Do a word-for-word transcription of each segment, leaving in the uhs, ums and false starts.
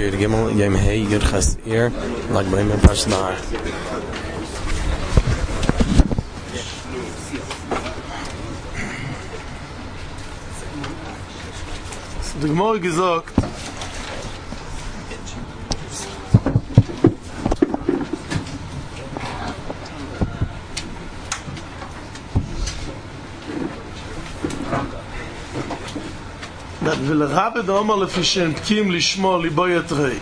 Period Gimel Yom Hey Yud Ches Ir Lag B'Omer Parshas Nahar. Die Gemara gesagt, dat wil rabbe de omer lefishen tkim lishmo libo yatrei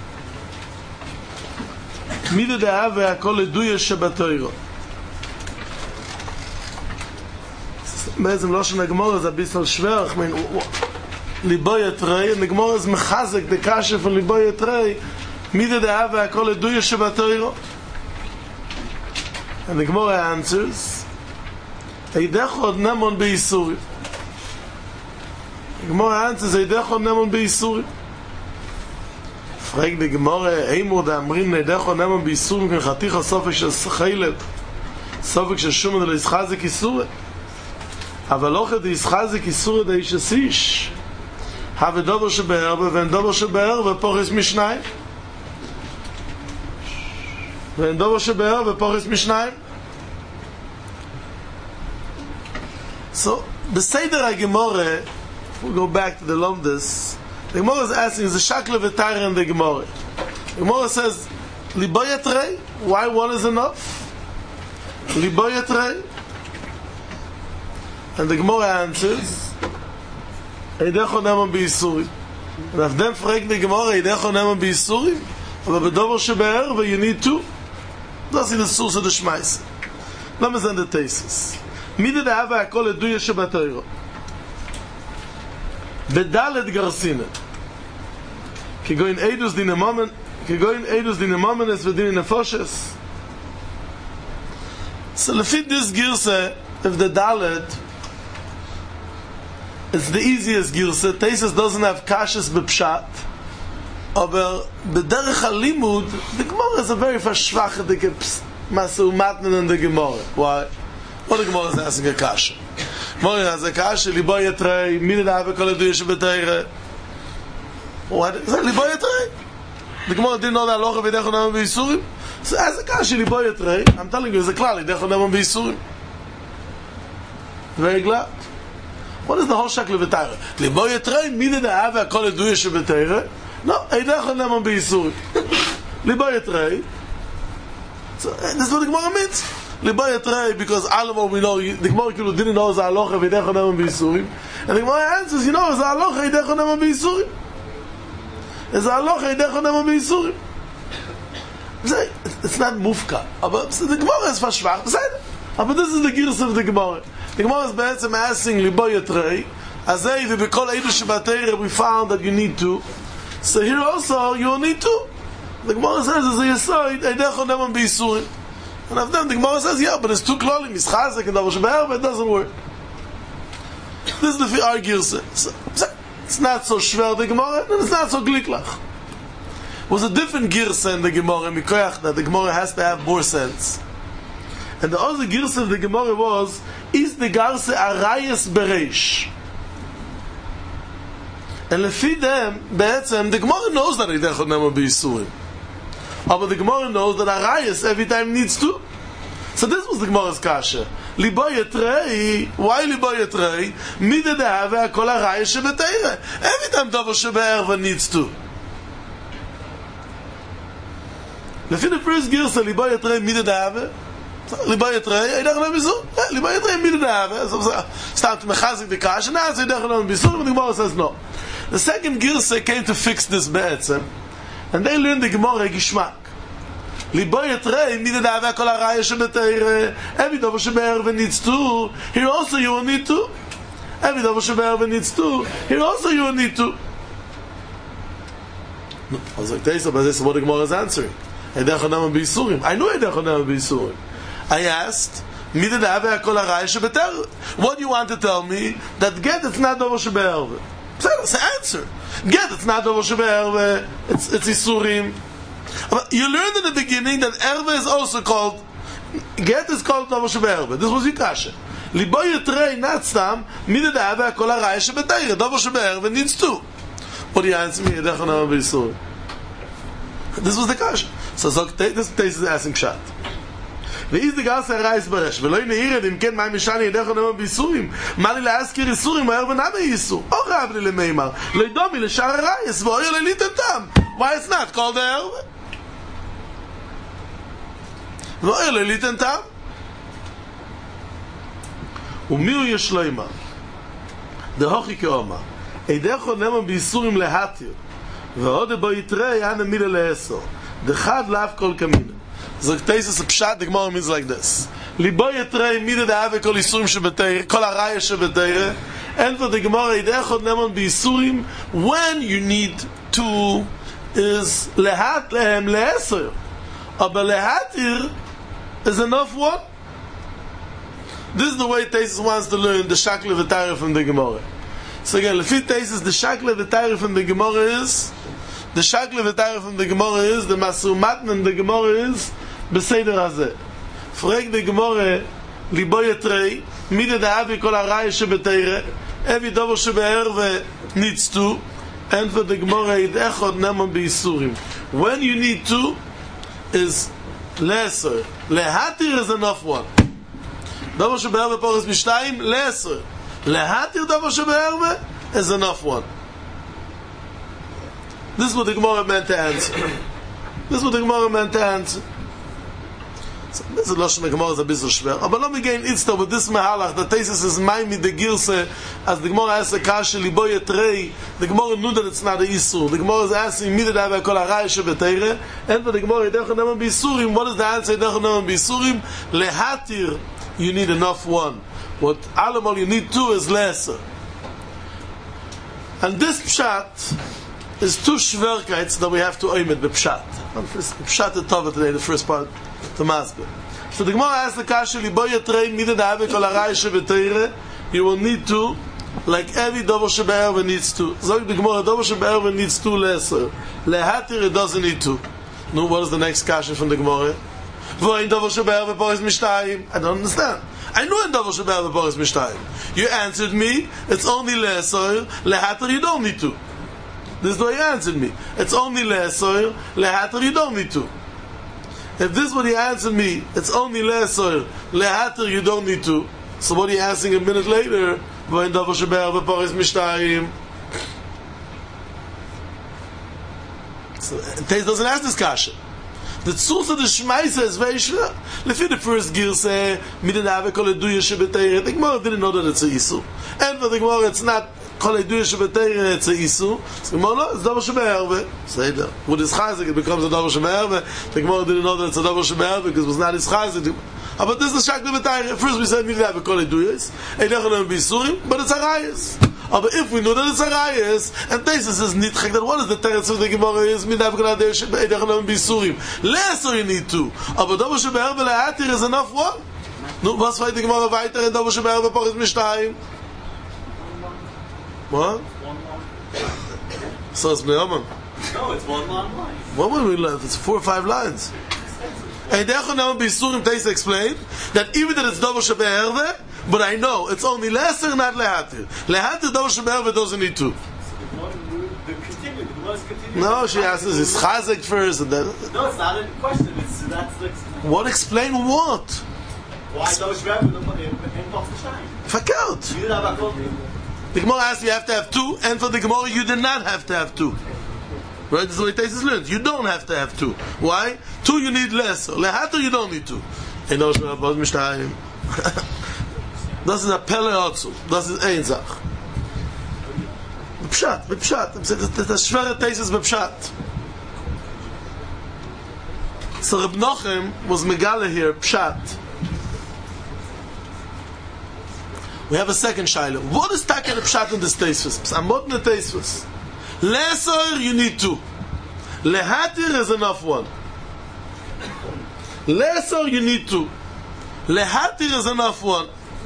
mide de ave akol eduye shebatoiro. בעצם לא שנגמור זה ביסל schwer, ich mein ליבו יתראי, נגמור זה מחזק דקשה von ליבו יתראי מide de ave akol eduye shebatoiro. And the Gemara answers, Eidechod nemon be'isuri. The Gemara answers, Eidechod nemon be'isuri. Frag the Gemara, Eimur da amrin, Eidechod nemon be'isuri, Ken chaticha sofik shel chaylet, sofik shel shuman le ischazik isuri. אבל לא כדי ישחזק איסור די שסיש have דובר שבערבה ואין דובר שבערבה פורס משניים ואין דובר שבערבה פורס משניים. So בסדר הגמורה, we'll go back to the Lomdus. The Gemara is asking, is the shakla v'tayra in the Gemara? The Gemara says libo yatrei, why one is enough? Libo yatrei. And the Gemara answers, Eidecho nemon be'isurim. And if them frag the Gemara, Eidecho nemon be'isurim, but b'dover shebe'erva, you need two. That's in the source of the Shmaisa. Let me send the thesis. Mida de'ava akol eduye shebatoiro. Bedalet garsina. Kigoin eidus dinamomen, kigoin eidus dinamomenes v'din nefoshes. So lefit this girsa, if the dalet, it's the easiest girsa. Teisus doesn't have kashas b'pshat, aber b'derech halimud, the Gemara is a very verschwache dike masu matnen in the Gemara. Why? What the Gemara is asking a kasha? Gemara has a kasha, libo yatrei, mine da'ave kol eduye shebatoiro. What? Is that libo yatrei? The Gemara didn't know that halacha v'idechod nemon be'isurim. So as a kasha, libo yatrei, I'm telling you, it's a klal, idechod nemon be'isurim. Very glad. What is the whole shakla v'tayra? Libo yatrei mide de'ave akol eduye shebatoiro. No, eidechod nemon be'isurim. Libo yatrei. So this is what the Gemara means. Libo yatrei, because all of what we know, the Gemara didn't know it's a halacha v'idechod nemon be'isurim, and the Gemara answers, you know, it's a halacha eidechod nemon be'isurim. It's a halacha eidechod nemon be'isurim. It's not mufka, but the Gemara is verschwach. But this is the girsa of the Gemara. The Gemara is basically asking libo yatrei, azay v'bekol eidu shebatoiro we found that you need to. So here also you need to. The Gemara says as a yesod eidechod nemon be'isurim. And of them the Gemara says yeah, but it's too klolim, it's chazak and davar shebe'erva, it doesn't work. This is the our girsa. So, so, it's not so schwer the Gemara, and it's not so gliklach. It was a different girsa in the Gemara mikoyach that the Gemara has to have more sense. And the other girsa of the Gemara was, is the garse arayes bereish. And lefi them, be'etzem, the Gemara knows that eidechod nemon be'isurim. But the Gemara knows that arayes every time needs to. So this was the Gemara's kasha. Libo yatrei, why libo yatrei? Mide de'ave akol arayes shebatoiro. Every time davar shebe'erva needs to. Lefi the first girsa, libo yatrei mide de'ave, libo yatrei, eidechod nemon be'isurim. Libo yatrei mide de'ave. Start to mechazik the kasha, now it's eidechod nemon be'isurim, and the Gemara says no. The second girsa came to fix this be'etzem, and they learned the Gemara gishmak. Libo yatrei mide de'ave akol arayes shebatoiro. Every davar shebe'erva needs to. Here also you will need to. Every davar shebe'erva needs to. Here also you will need to. I was like, Teisa, but this is what the Gemara is answering. Eidechod nemon be'isurim. I know eidechod nemon be'isurim. I asked, mide de'ave akol arayes shebatoiro. What do you want to tell me? That get it's not davar shebe'erva. That's the answer. Get it's not davar shebe'erva. It's it's isurim. But you learned in the beginning that erva is also called, get is called davar shebe'erva. This was your kasha. Libo yatrei not stam mide de'ave akol arayes shebatoiro. Davar shebe'erva needs two. What do you answer me? Eidechod nemon be'isurim. This was the kasha. So so this this is asking shot. Wie ist die ganze Reis beresh? Weil in hier dem kein mein Mishani der genommen bisurim. Mal la askir isurim, er und habe isu. Och hab le meimar. Le domi le shar reis, wo er le tam. Why it's not called there? Wo er le tam? Und mir יש leima. Der hochike oma. Ey der genommen bisurim le hatir. ועוד ביתרי יענה מילה לעשר דחד לאף כל כמינה זאת תייסס פשט דגמור means like this ליבו יתרי מילה דאבה כל איסורים שבתאיר כל הראיה שבתאיר אין פה דגמור ידע חוד נמון באיסורים when you need to is להט להם לעשר אבל להתיר is enough one. This is the way Taisus wants to learn the shakla v'tayra from the Gemara. So again, Lefit Taisus, the shakla v'tayra from the Gemara is the shakla v'tayra from the Gemara is the masumatn and the Gemara is beseder hazeh. Frag the Gemara libo yetrei mida da'avi kol haraya shebetayra evi dovo shebe'erve needs to and for the Gemara id echod nemon be'isurim. When you need to is lesser. Lehatir is enough one. Dovo shebe'erve poris mishtayim lesser. Lehatir dovo shebe'erve is enough one. This is what the Gemara meant to answer. This is what the Gemara meant to answer. So this is Lashon Gemara is a bit schwer. But let me gain Itzta with this Mehalach. The thesis is Maimi the Girse as the Gemara asks a Kasha Libo Yetrei. The Gemara knew that it's not a Isur. The Gemara is asking me that I have a Kol HaRaya Shebeteire. And for the Gemara Yedech Neman B'Isurim. What is the answer? Yedech Neman B'Isurim. Lehatir you need enough one. What Alamal you need two is lesser. And this Pshat is two Shverkites that we have to aim at the Pshat. Pshat is Tova today, the first part. To Masber. So the Gemara asks the Kasha Libo Yetrei Mida Da'ave Kol HaRaya Shebeteire. You will need to, like every Dovo Shebe'erve needs to. So the Gemara Dovo Shebe'erve needs two lesser. Lehatir it doesn't need to. No, what is the next Kasha from the Gemara? V'oin Dovo Shebe'erve Poris Mishtayim. I don't understand. I know in Dovo Shebe'erve Poris Mishtayim. You answered me. It's only lesser. Lehatir you don't need to. This is the way you answered me. It's only lesser. Lehatir you don't need to. If this is what he answered me, it's only lesser, lehater you don't need to. So what are you asking a minute later? V'oin Dovo shebe'erve poris mishtayim. So Teis doesn't ask this kasha. The tzulsa the shmaisa is very shver. Lefi the first gear say, midin ave kol eduya shebeteire. The Gemara didn't know that it's a isu. And for the Gemara it's not kol eduya shebeteire, it's a isu. So the Gemara no, it's Dovo shebe'erve. Say that. With his chayzik it becomes a Dovo shebe'erve. The Gemara didn't know that it's a Dovo shebe'erve because it was not his chayzik. But this is the shakla v'tayra. First we said midin ave kol eduyas. Eidech olam b'isurim, but it's a rayas. But if we know that it's a rayas, and Taisus is nitchak, then what is the teretz of the Gemara is midin ave kol eduyas eidech olam b'isurim. Lesser you need to. But Dovo shebe'erve lehatir is enough one. No, was fight the Gemara weiter in Dovo shebe'erve poris mishtayim? What? So it's Ne'aman. No, it's one long line. What would we learn? It's four or five lines. And Dechon Ne'aman B'Isurim Teis explained that even that it's Dovo shebe'erve, but I know it's only lesser, not lehatir. Lehatir Dovo shebe'erve doesn't need to. No, she asks, is chazek first? And then, no, it's not a question. It's, that's the what explain what? Why Dovo shebe'erve in Poris mishtayim? Fakert. You have a code. The Gemara asked you have to have two, and for the Gemara you did not have to have two. Right? This is the way Taisus learns. You don't have to have two. Why? Two you need less. Lehater you don't need two. Das ist a Pelle Otzu. Das ist ein Sach. B'pshat, b'pshat. Das ist schwere Taisus b'pshat. So Reb Nochem was Megala here, pshat. We have a second shaila. What is taken the pshat in this teisvus? I'm not in the teisvus. Lesser you need two. Lehatir is enough one. Lesser you need two. Lehatir is enough one.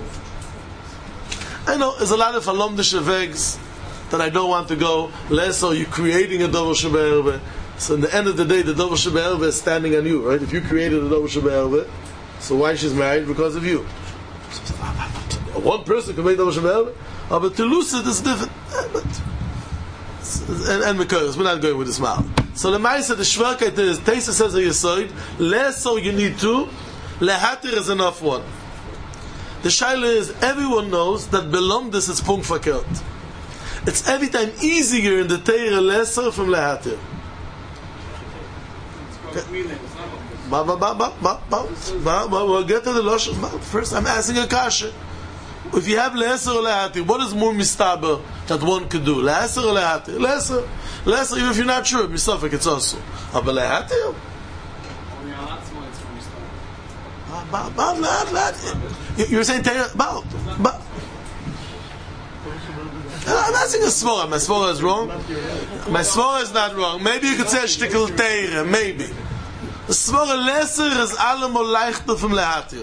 I know there's a lot of alumnische vegs that I don't want to go. Lesser you're creating a Dovo shebe'erve. So in the end of the day, the Dovo shebe'erve is standing on you, right? If you created a Dovo shebe'erve, so why she's married? Because of you. One person can make Dovo shebe'erve, but to lose it is different. And, and because we're not going with this mouth. So the Maisa, the Shverkeit is, Teisa says a Yesoid, less so you need two, lehatir is enough one. The Shaila is, everyone knows that Belomdis is Punkt verkehrt. It's every time easier in the Teire lesser from lehatir. Ba ba ba ba ba ba ba ba. We'll get to the Losh. First, I'm asking a kasha. If you have lehaser or lehatir, what is more mistaber that one could do? Lehaser or lehatir? Lehaser. Lehaser, even if you're not sure, misafek it's also. But lehatir? Ba ba ba ba. You're saying Teira about ba. I'm asking a svora. My svora is wrong. My svora is not wrong. Maybe you could say a shtickle Teira. Maybe. The svora lesser is allemal leichter from lehatir.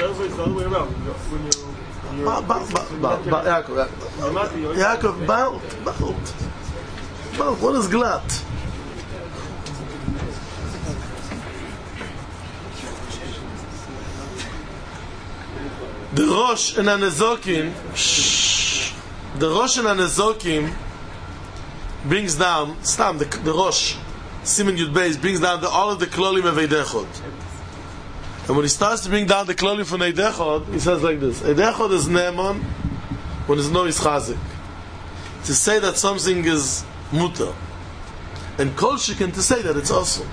Ba ba ba ba ba. Yaakov. Yaakov. Bald. Bald. Bald. What is glatt? The Rosh and Anezokim, the Rosh and Anezokim brings down, Stam, the, the Rosh, Simon Yud Beis, brings down the, all of the Klolim of Eidechod. And when he starts to bring down the Klolim from Eidechod, he says like this: Eidechod is Ne'eman when there's no Ischazik. To say that something is Mutter. And Kol Shekin to say that it's also.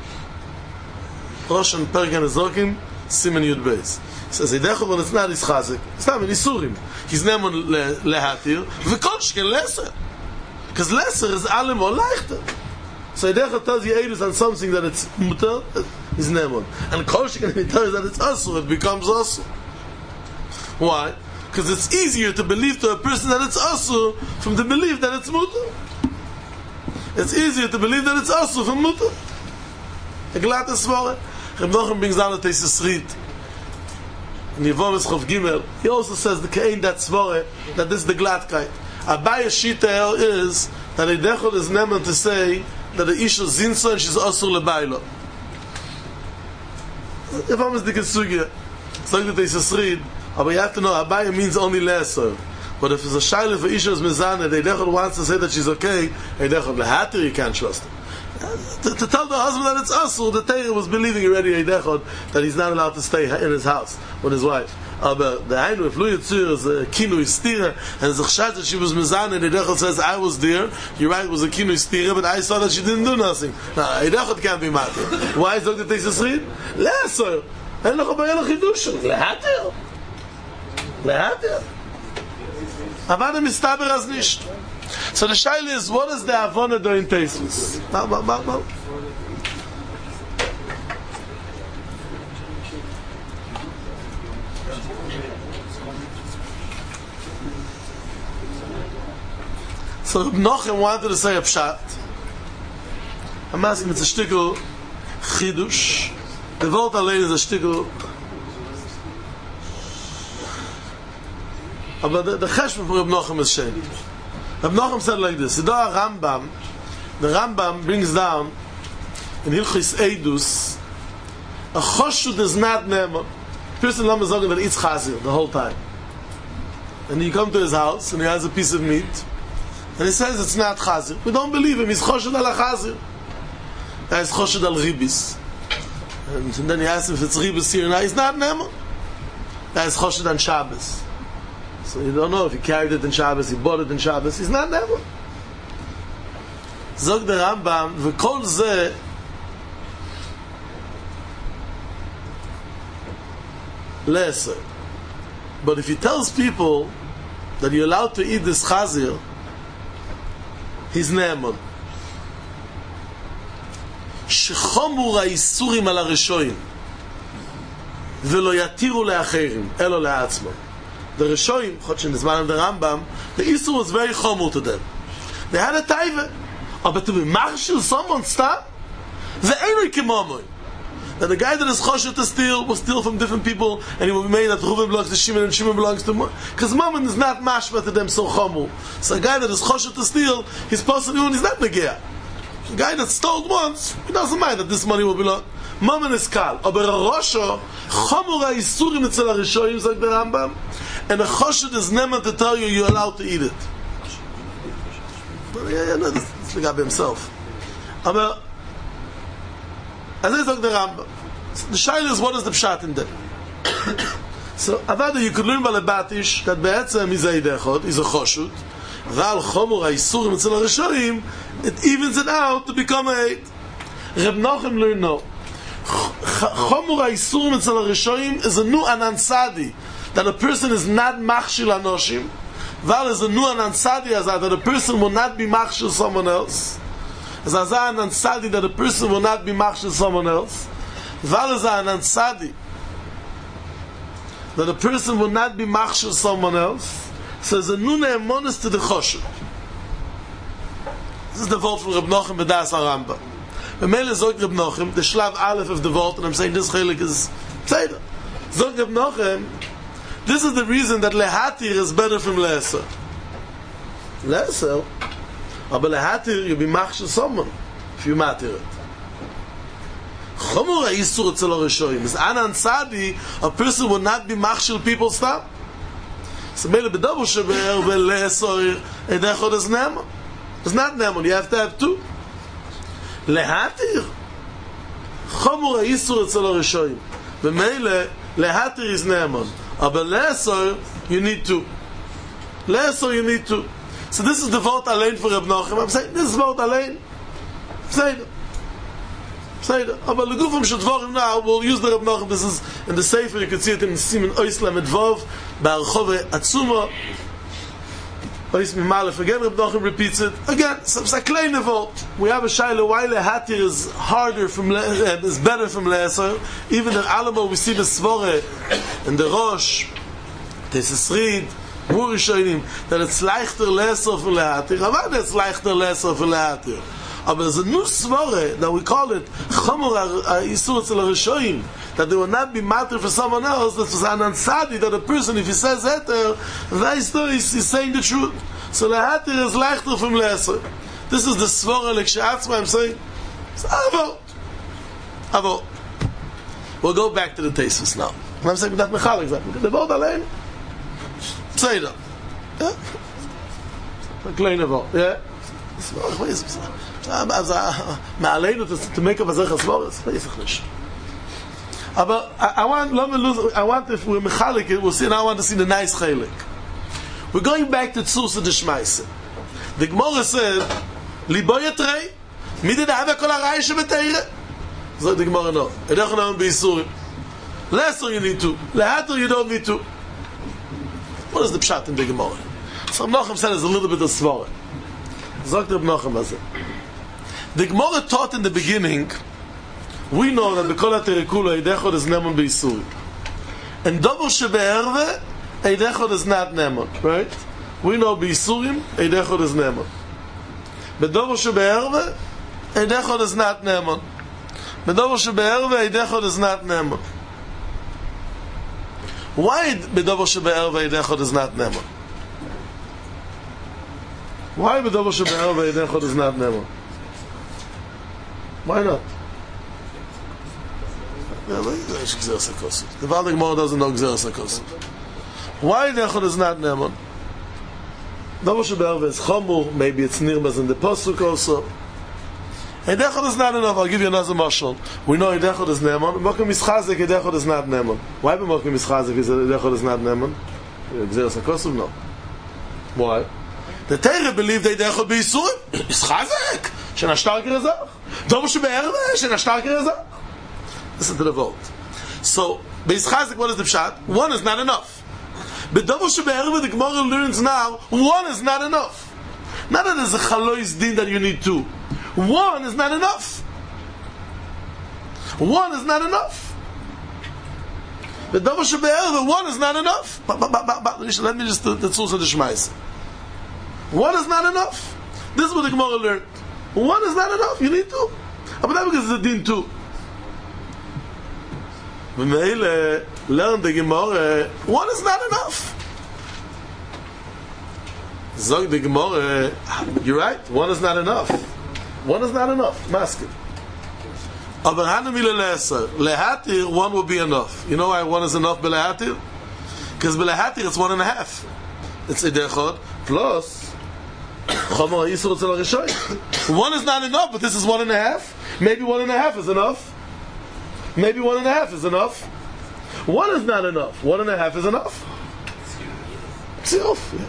Rosh and Perek Anezokim, Simon Yud Beis. He says, Eidechod when it's not Ischazik, it's not in Isurim. He's Ne'eman lehatir, v'Kol Shekin lesser. Because lesser is Alim or Leichter. So Eidechod tells you Eidus on something that it's Mutter, is Ne'eman. And Kol Shekin, he tells you that it's Asur, it becomes Asur. Why? Because it's easier to believe to a person that it's Asur from the belief that it's Mutter. It's easier to believe that it's Asur from Mutter. A glatt svore. Reb Nochem brings down the Tesis Rit. In Yevomis Chof Gimel, he also says the Kain that svore, that this is the glattkeit. Abaye Shita is that Eidechod is Ne'eman to say that the Isha Zinsa and she's Asur lebaylo. Yevomis the Kesugya. It's like the Tesis Rit. But you have to know, Abaye means only lesser. But if it's a Shaila for Isha is Mizana, Eidechod wants to say that she's okay, Eidechod lehatir, you can't trust her. To, to tell the husband that it's Asur, the Teira was believing already Eidechod that he's not allowed to stay in his house with his wife. But the Hainu, if Lu Yitzur is a Kinu Istira, and it's a Chshat that she was Mizan, and Eidechod says, I was there, you're right, it was a Kinu Istira, but I saw that she didn't do nothing. Now, Eidechod can't be matter. Why is Doctor Tesis Rid? Lesser. En noch aber Elach Hidushin. Lehatir. Lehatir. Avada mistaber as nicht. So the shaila is, what is the avona do in Tesis? Ba ba ba ba. So Reb Nochem wanted to say a pshat. I'm asking, it's a shtickle chidush. The Wort allein is a shtickle. But the, the cheshbon for Reb Nochem is shein. Reb Nochem said like this: the Rambam, the Rambam brings down in Hilchis Eidus, a choshud is not ne'eman. Person lama sagen that eats chazir the whole time, and you come to his house and he has a piece of meat, and he says it's not chazir. We don't believe him. He's choshud al chazir. He's choshud al ribis, and then he asks him if it's ribis here. Now he's not ne'eman. He's choshud on Shabbos. So you don't know if he carried it in Shabbos, he bought it in Shabbos. He's not never. Zog the Rambam, v'kol zeh lesser. But if he tells people that you're allowed to eat this chazir, he's ne'eman. Shechomur ha'isurim al ha'rishoyim v'lo yatiru le'acherim elo le'atzmon. The Rishoyim, Chotchen is man of the Rambam, the Isur was very chomur to them. They had a taiva. But to be marshal someone stop, the Einoi Kimomoy. That the guy that is chosher to steal will steal from different people, and he will be made that Reuven belongs to Shimon and Shimon belongs to Mo. Because Mammon is not mashma to them so chomur. So a guy that is chosher to steal, he's possibly when he's not negea. The guy that stole once, he doesn't mind that this money will belong. Mammon is kal. Aber a Rosho, chomur ha'isurim etzel ha'rishoyim, like the Rambam, and a choshud is never to tell you you're allowed to eat it. But yeah, yeah, no, this is the guy by himself. Aber As I talk the Rambam. The shaila is what is the pshat in there. So, avada you could learn by lebatish that be'etzem is a idechot, is a choshut. Val chomor ha'isurim etzel ha'rishoyim, it evens it out to become a eight. Reb Nochem learned no. Chomor ha'isurim etzel ha'rishoyim is a new anansadi, that a person is not machshil anoshim. Val is a new anansadi as that a person will not be machshil someone else. As a anansadi that a person will not be machshil someone else. Val is a anansadi that a person will not be machshil someone else. So there's a new ne'emonis to the choshev. This is the vote from Reb Nochem B'das HaRambam. B'meile zog Reb Nochem, the shlav aleph of the vote, and I'm saying this chelik is tzeder. Zog Reb Nochem, this is the reason that lehatir is better from le'eser. Le'eser, but lehatir you'll be machshil someone if you matir it. Chomor ha'isur etzel ha'rishoyim is anan tzadi, a person will not be machshil people stop. So mele bedavu sheber ve'le'esor edechot is nemon. It's not nemon, you have to have two. Lehatir chomor ha'isur etzel ha'rishoyim v'mele lehatir is nemon, but le'esor you need two. Le'esor you need two. So this is the vote alein for Reb Nochem. I'm saying this is vote alein. Say it. Say it. But legufim shadvarim now, we'll use the Reb Nochem. This is in the Sefer, you can see it in Siman Oisla Medvov, Ba'archove Atzuma, Ois Mimalef. Again, Reb Nochem repeats it. Again, so it's a kleine vote. We have a shaila, why lehatir is harder from, le, uh, is better from le'eser. Even in Alamo, we see the Svore, and the Rosh, Tesesrid, Murishonim, that it's leichter le'eser for lehatir. Avad it's leichter le'eser for lehatir. But there's a new svore that we call it Chomor ha'isur etzel ha'rishoyim, that they will not be matter for someone else. That was an ansadi that a person, if he says heter, he's, he's saying the truth. So lehatir is leichter from le'eser. This is the svore like she'atzma. I'm saying, so avot, avot. We'll go back to the Tesis now. I'm saying that mechalik that the vote alein. Say that. Yeah. A kleine vote. Yeah. מעלינו to make up a zech asvoris, weiß ich nicht. Aber I want, let me lose, I want if we're mechalik it, we'll see, now I want to see the nice chelik. We're going back to Tzusa de Shmaise. The Gemara said, Libo yatrei, midi da'ava kol ha'raya shebeteire. So the Gemara no. Edech na'am b'yisurim. Le'eser you need to. Le'ater you don't need to. What is the pshat in the Gemara? So Nochem said it's a little bit of svara. Sagt Reb Nochem was it. The Gemara taught in the beginning, we know that B'kol HaTerekula Eidechot is Nemon B'Yisurim. And Dover Shebe'erve Eidechot is not Nemon, right? We know B'Yisurim Eidechot is Nemon. But Dover Shebe'erve Eidechot is not Nemon. But Dover Shebe'erve Eidechot is not Nemon. Why B'Dover Shebe'erve Eidechot is not Nemon? Why B'Dover Shebe'erve Eidechot is not Nemon? Why not? The Valdik Gemara doesn't know Gzeres HaKosov. Why Eidechot is not Nemon? Dover Shebe'erve is Chomur, maybe it's Nirmaz in the Posuk also. Eidechot is not enough. I'll give you another mashal. We know Eidechot is Nemon. Mokim Yischazik, Eidechot is not Nemon. Why be Mokim Yischazik is Eidechot is not Nemon? Gzeres HaKosov? No. Why? The Teire believed Eidechot b'Yisurim. Yischazik! Shena Shtarker Ezach. Dover Shebe'erve, Shena Shtarker Ezach. Listen to the vote. So, b'Yischazik, what is the pshat? One is not enough. But Dover Shebe'erve, the Gemara learns now, one is not enough. Not that there's a chalois din that you need two. One is not enough. One is not enough. But Dover Shebe'erve, one is not enough. But, but, but, but, but let me just, the Tzusa de Shmaise. One is not enough. This is what the Gemara learned. One is not enough. You need two. But that because it's a din two. V'meile learn the Gemara. One is not enough. Zog the Gemara. You're right. One is not enough. One is not enough. Mask it. Aber hanamile leser lehatir. One will be enough. You know why one is enough? Belehatir. Because belehatir it's one and a half. It's edechot plus. One is not enough, but this is one and a half. Maybe one and a half is enough. Maybe one and a half is enough. One is not enough. One and a half is enough. Tziruf, yeah.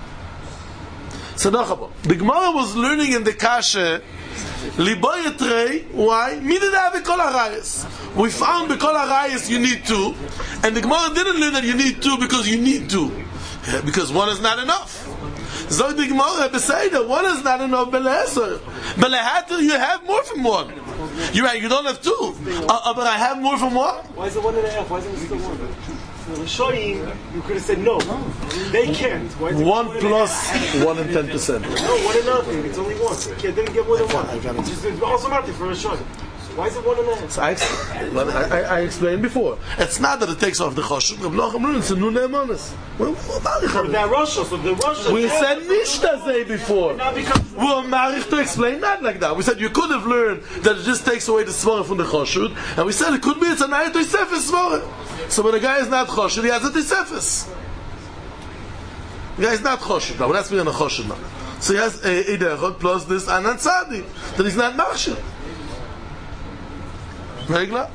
So nachabo. The Gemara was learning in the Kasha, Liboyetrei, why? Midada b'kol harayis. We found b'kol harayis you need two, and the Gemara didn't learn that you need two because you need two. Yeah, because one is not enough. So the Gemara beseder, one is not enough, beleser. Belehater, you have more from one. You're right, you don't have two. Uh, uh, but I have more from one? Why is it one and a half? Why isn't it still one? Rishonim, you could have said no. They can't. Why is it One, one plus one and ten percent. No, one and nothing. It's only one. You can't, didn't get more than one. It's just it's also nothing for Rishonim. Why is it one and a half? So I, I, I explained before. It's not that it takes off the choshev. Reb Nachum learned it's a nun ne'emanis. That Rosh, so the Rosh. We said nishta zeh before. Now because We're married to explain that like that. We said you could have learned that it just takes away the svara from the choshev, and we said it could be it's a nayat tosefes svara. So when a guy is not choshev, he has a tosefes. The guy is not choshev now. Well, that's me on a choshev now. So he has a idechot plus this anan tzadi that he's not machshir. Regla.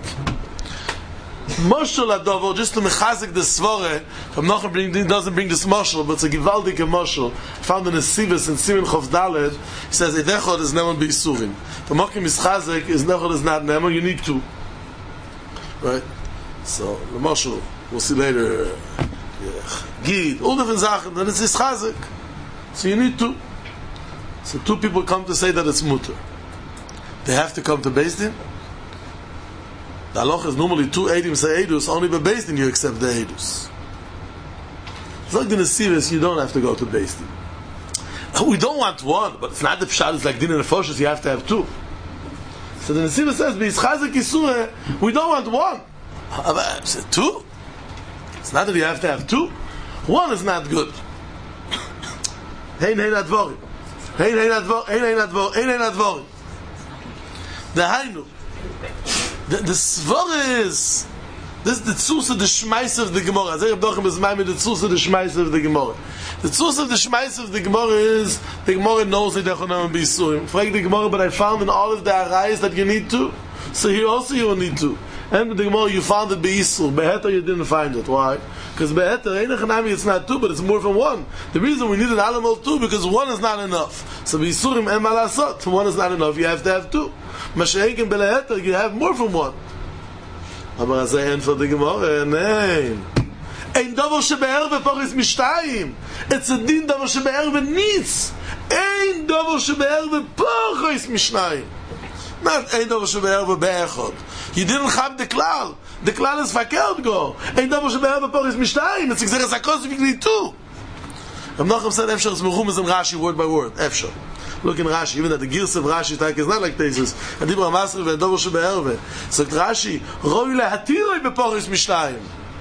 Moshel adovo, just to mechazik the svore, Reb Nachum bring, doesn't bring this moshel, but it's a givaldik moshel found in a Sivas in Simin Chof Daled. He says edechot is neman beisurim. The mokim is chazik, is nechot is not neman. You need two, right? So the moshel we'll see later. Gid, all different zaken. Then it's is chazik. So you need two. So two people come to say that it's mutter. They have to come to Beis Din. The halacha is normally two eidim say edus, only by Beis Din you accept the edus. It's like the Nesiris, you don't have to go to Beis Din. We don't want one, but it's not the pshat, it's like din and nefoshes, you have to have two. So the Nesiris says, B'yischazek Yisure, we don't want one. I said, two? It's not that you have to have two. One is not good. Hein hein advorim. Hein hein advorim. Hein hein advorim. Hein hein advorim. The hainu. The, the svara is this is the tzus of the shmeis of the Gemara. Zeh Rabdochem is ma'amid the tzus of the shmeis of the Gemara. The tzus of the shmeis of the Gemara is the Gemara knows that Echonam be Yisurim. Frag the Gemara, but I found in all of the arayos that you need to. So here also you will need to. And with the Gemara you found it be Yisur. Beheter you didn't find it. Why? Because Beheter, it's not two, but it's more than one. The reason we needed animal two because one is not enough. So be Yisurim and Malasot. One is not enough. You have to have two. Mashiach and Beleheter, you have more from one. Aber as I end for the Gemara, nein. Ein davar shebe'erve poris mishtayim. It's a din davar shebe'erve nitz. Ein davar shebe'erve poris mishnayim. Not ein davar shebe'erve be'echot. You didn't have the klal. The klal is verkehrt go. Ein davar shebe'erve poris mishtayim. It's exactly a cost you need two. Reb Nachum said Efshar is mechum is in Rashi word by word. Efshar. Look in Rashi, even that the Girs of Rashi type is not like this. And Dibra Masri and Dover Shebe'erve. So Rashi, Roi lehatiroi beporis mishnayim.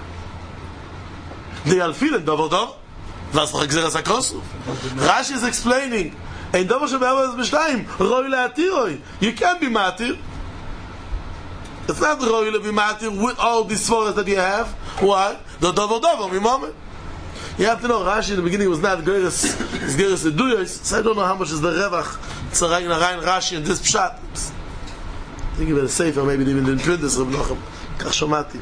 They are feeling Dover Dover. Was noch Gzeras HaKosu. Rashi is explaining, in Dover Shebe'erve is mishnayim, Roi lehatiroi. You can't be matir. It's not Roi le be matir with all these svaras that you have. Why? The Dover Dover, mi moment. You have to know, Rashi in the beginning was not Geras, it's Geras Eduyos, so I don't know how much is the Revach, Tzarayin Arayin Rashi and this Pshat. I think you better safer, maybe they even didn't print this, Reb Nachum. Kach Shomati.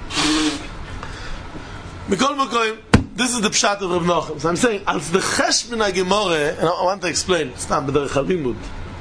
Mikol Mokoim, this is the Pshat of Reb Nachum. So I'm saying, als the Chesh min HaGemoreh, and I want to explain, it's not B'derech HaLimud.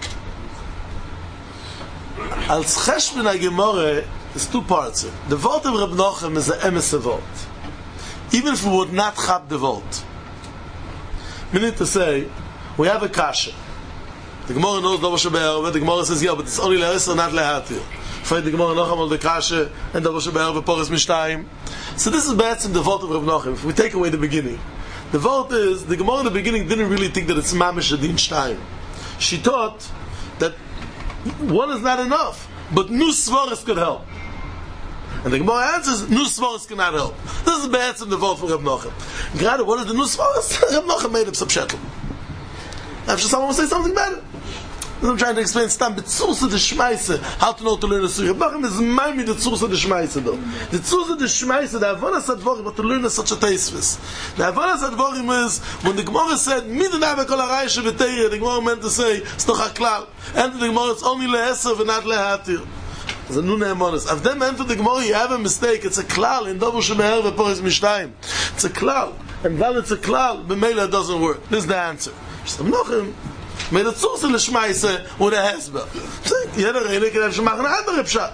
Als Chesh min HaGemoreh, there's two parts. The Vort of Reb Nachum is the Emes Vort. Even if we would not chab the vote. Meaning to say, we have a kasha. The Gemara knows Dover Shebe'erve, the Gemara says, yeah, but it's only le'eser, not le'hatir. Fight the Gemara Nacham on the kasha, and Dover Shebe'erve, poris mishtayim. So this is bad in the vote of Reb Nachum. If we take away the beginning. The vote is, the Gemara in the beginning didn't really think that it's mamish adin shtayim. She thought that one is not enough, but nu svaras could help. And the Gemara answers, nu svaras cannot help. This is bad in the vote for Reb Nachum. Gerade, what is the nu svaras? Reb Nachum made up some shetel. After someone will say something better. I'm trying to explain Stam, the Tzursa de Shmeise, how to know to learn a Surah. Reb Nachum is maimi the Tzursa de Shmeise though. The Tzursa de Shmeise, the Avonas Advorim, but to learn such a taste. The Avonas Advorim is, when the Gemara said, Midin Ave Kol HaRayah Shebeteirah, the Gemara meant to say, it's noch HaKlal. And the Gemara, it's only le'eser and not le'hatir. זה נו נאמונס. Of them enter the Gemara, you have a mistake. It's a klal in Dover Shebe'er v'Poris Mishtayim. It's a klal. And then it's a klal, b'meila it doesn't work. This is the answer. Reb Nachum made a tzurse l'shmaise with a hesber. Jeder Reine can have to machen a andere pshat.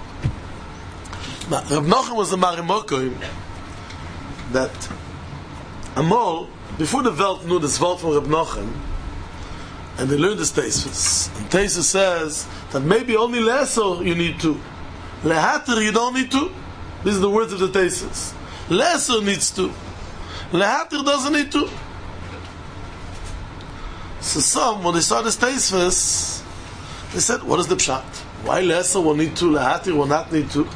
Reb Nachum was a marimokoim that Amol, before the Welt knew this Welt from Reb Nachum, and they learned this Tesis. And Tesis says that maybe only lesser you need to. Lehater you don't need to. These are the words of the Tesis. Lesser needs to. Lehater doesn't need to. So some, when they saw this Tesis, they said, what is the pshat? Why lesser will need to, lehater will not need to?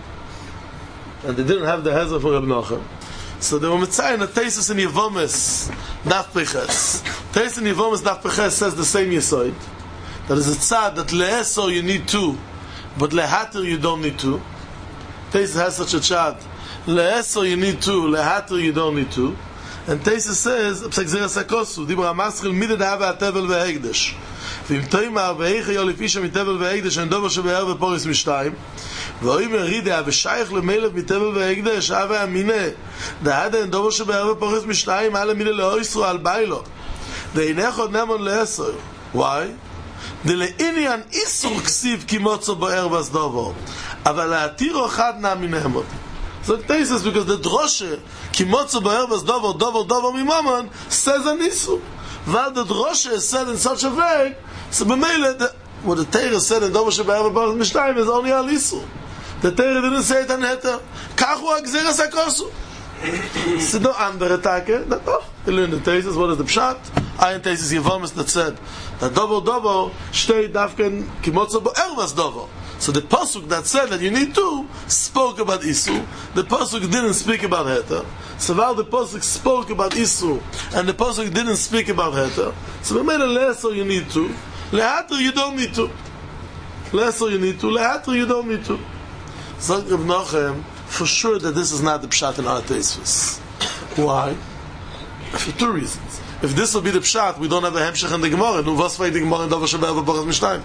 And they didn't have the Hezer for Reb Nachum. So they were mitzayin a Tesis in Yevomes Daf Peches. Tesis in Yevomes Daf Peches says the same Yesoid. That is a tzad that le'eso you need to, but le'hater you don't need to. Tesis has such a tzad. Le'eso you need to, le'hater you don't need to. And Tesis says, Psak Zeres HaKosu, Dibra HaMaschil mided hava HaTevel VeHekdesh. V'im toimar ve'eicha yolif isha mitevel VeHekdesh and dover shebe'er v'poris mishtayim. ואוימר רידה ושייך למלך מטבל והקדש אבה אמינה דהדה אין דובר שבערב פורס משניים על אמינה לאויסרו על ביילו דהינך עוד נמון לעשר why? דלעניין איסור כסיב כמוצו בערב אז דובר אבל להתירו אחד נמי נמון so it takes because the droshe כמוצו בערב אז דובר דובר דובר מממון says an איסור while the droshe is said in such a way so במילא what the Torah said in Dover Shebe'er v'Poris Mishtayim is only al Isur. The Torah didn't say it on Heter. Kach hu ha'gzeres ha'kosu. It's no andere Tage. That oh, they learned the Tesis. What is the Pshat? Ein Tesis Yevomis that said that Dover Dover shtei davken kimotzo bo'er vas Dover. So the pasuk that said that you need to spoke about Isur. The pasuk didn't speak about Heter. So while the pasuk spoke about Isur and the pasuk didn't speak about Heter, so we made a lesson you need to. Lehater you don't need to. Lesser you need to. Lehater you don't need to. So Reb Nachum, for sure that this is not the pshat in our Tesis. Why? For two reasons. If this will be the pshat, we don't have a hemshech in the Gemara. Nu was vay the Gemara in Dover Shebe'er v'Poris Mishtayim.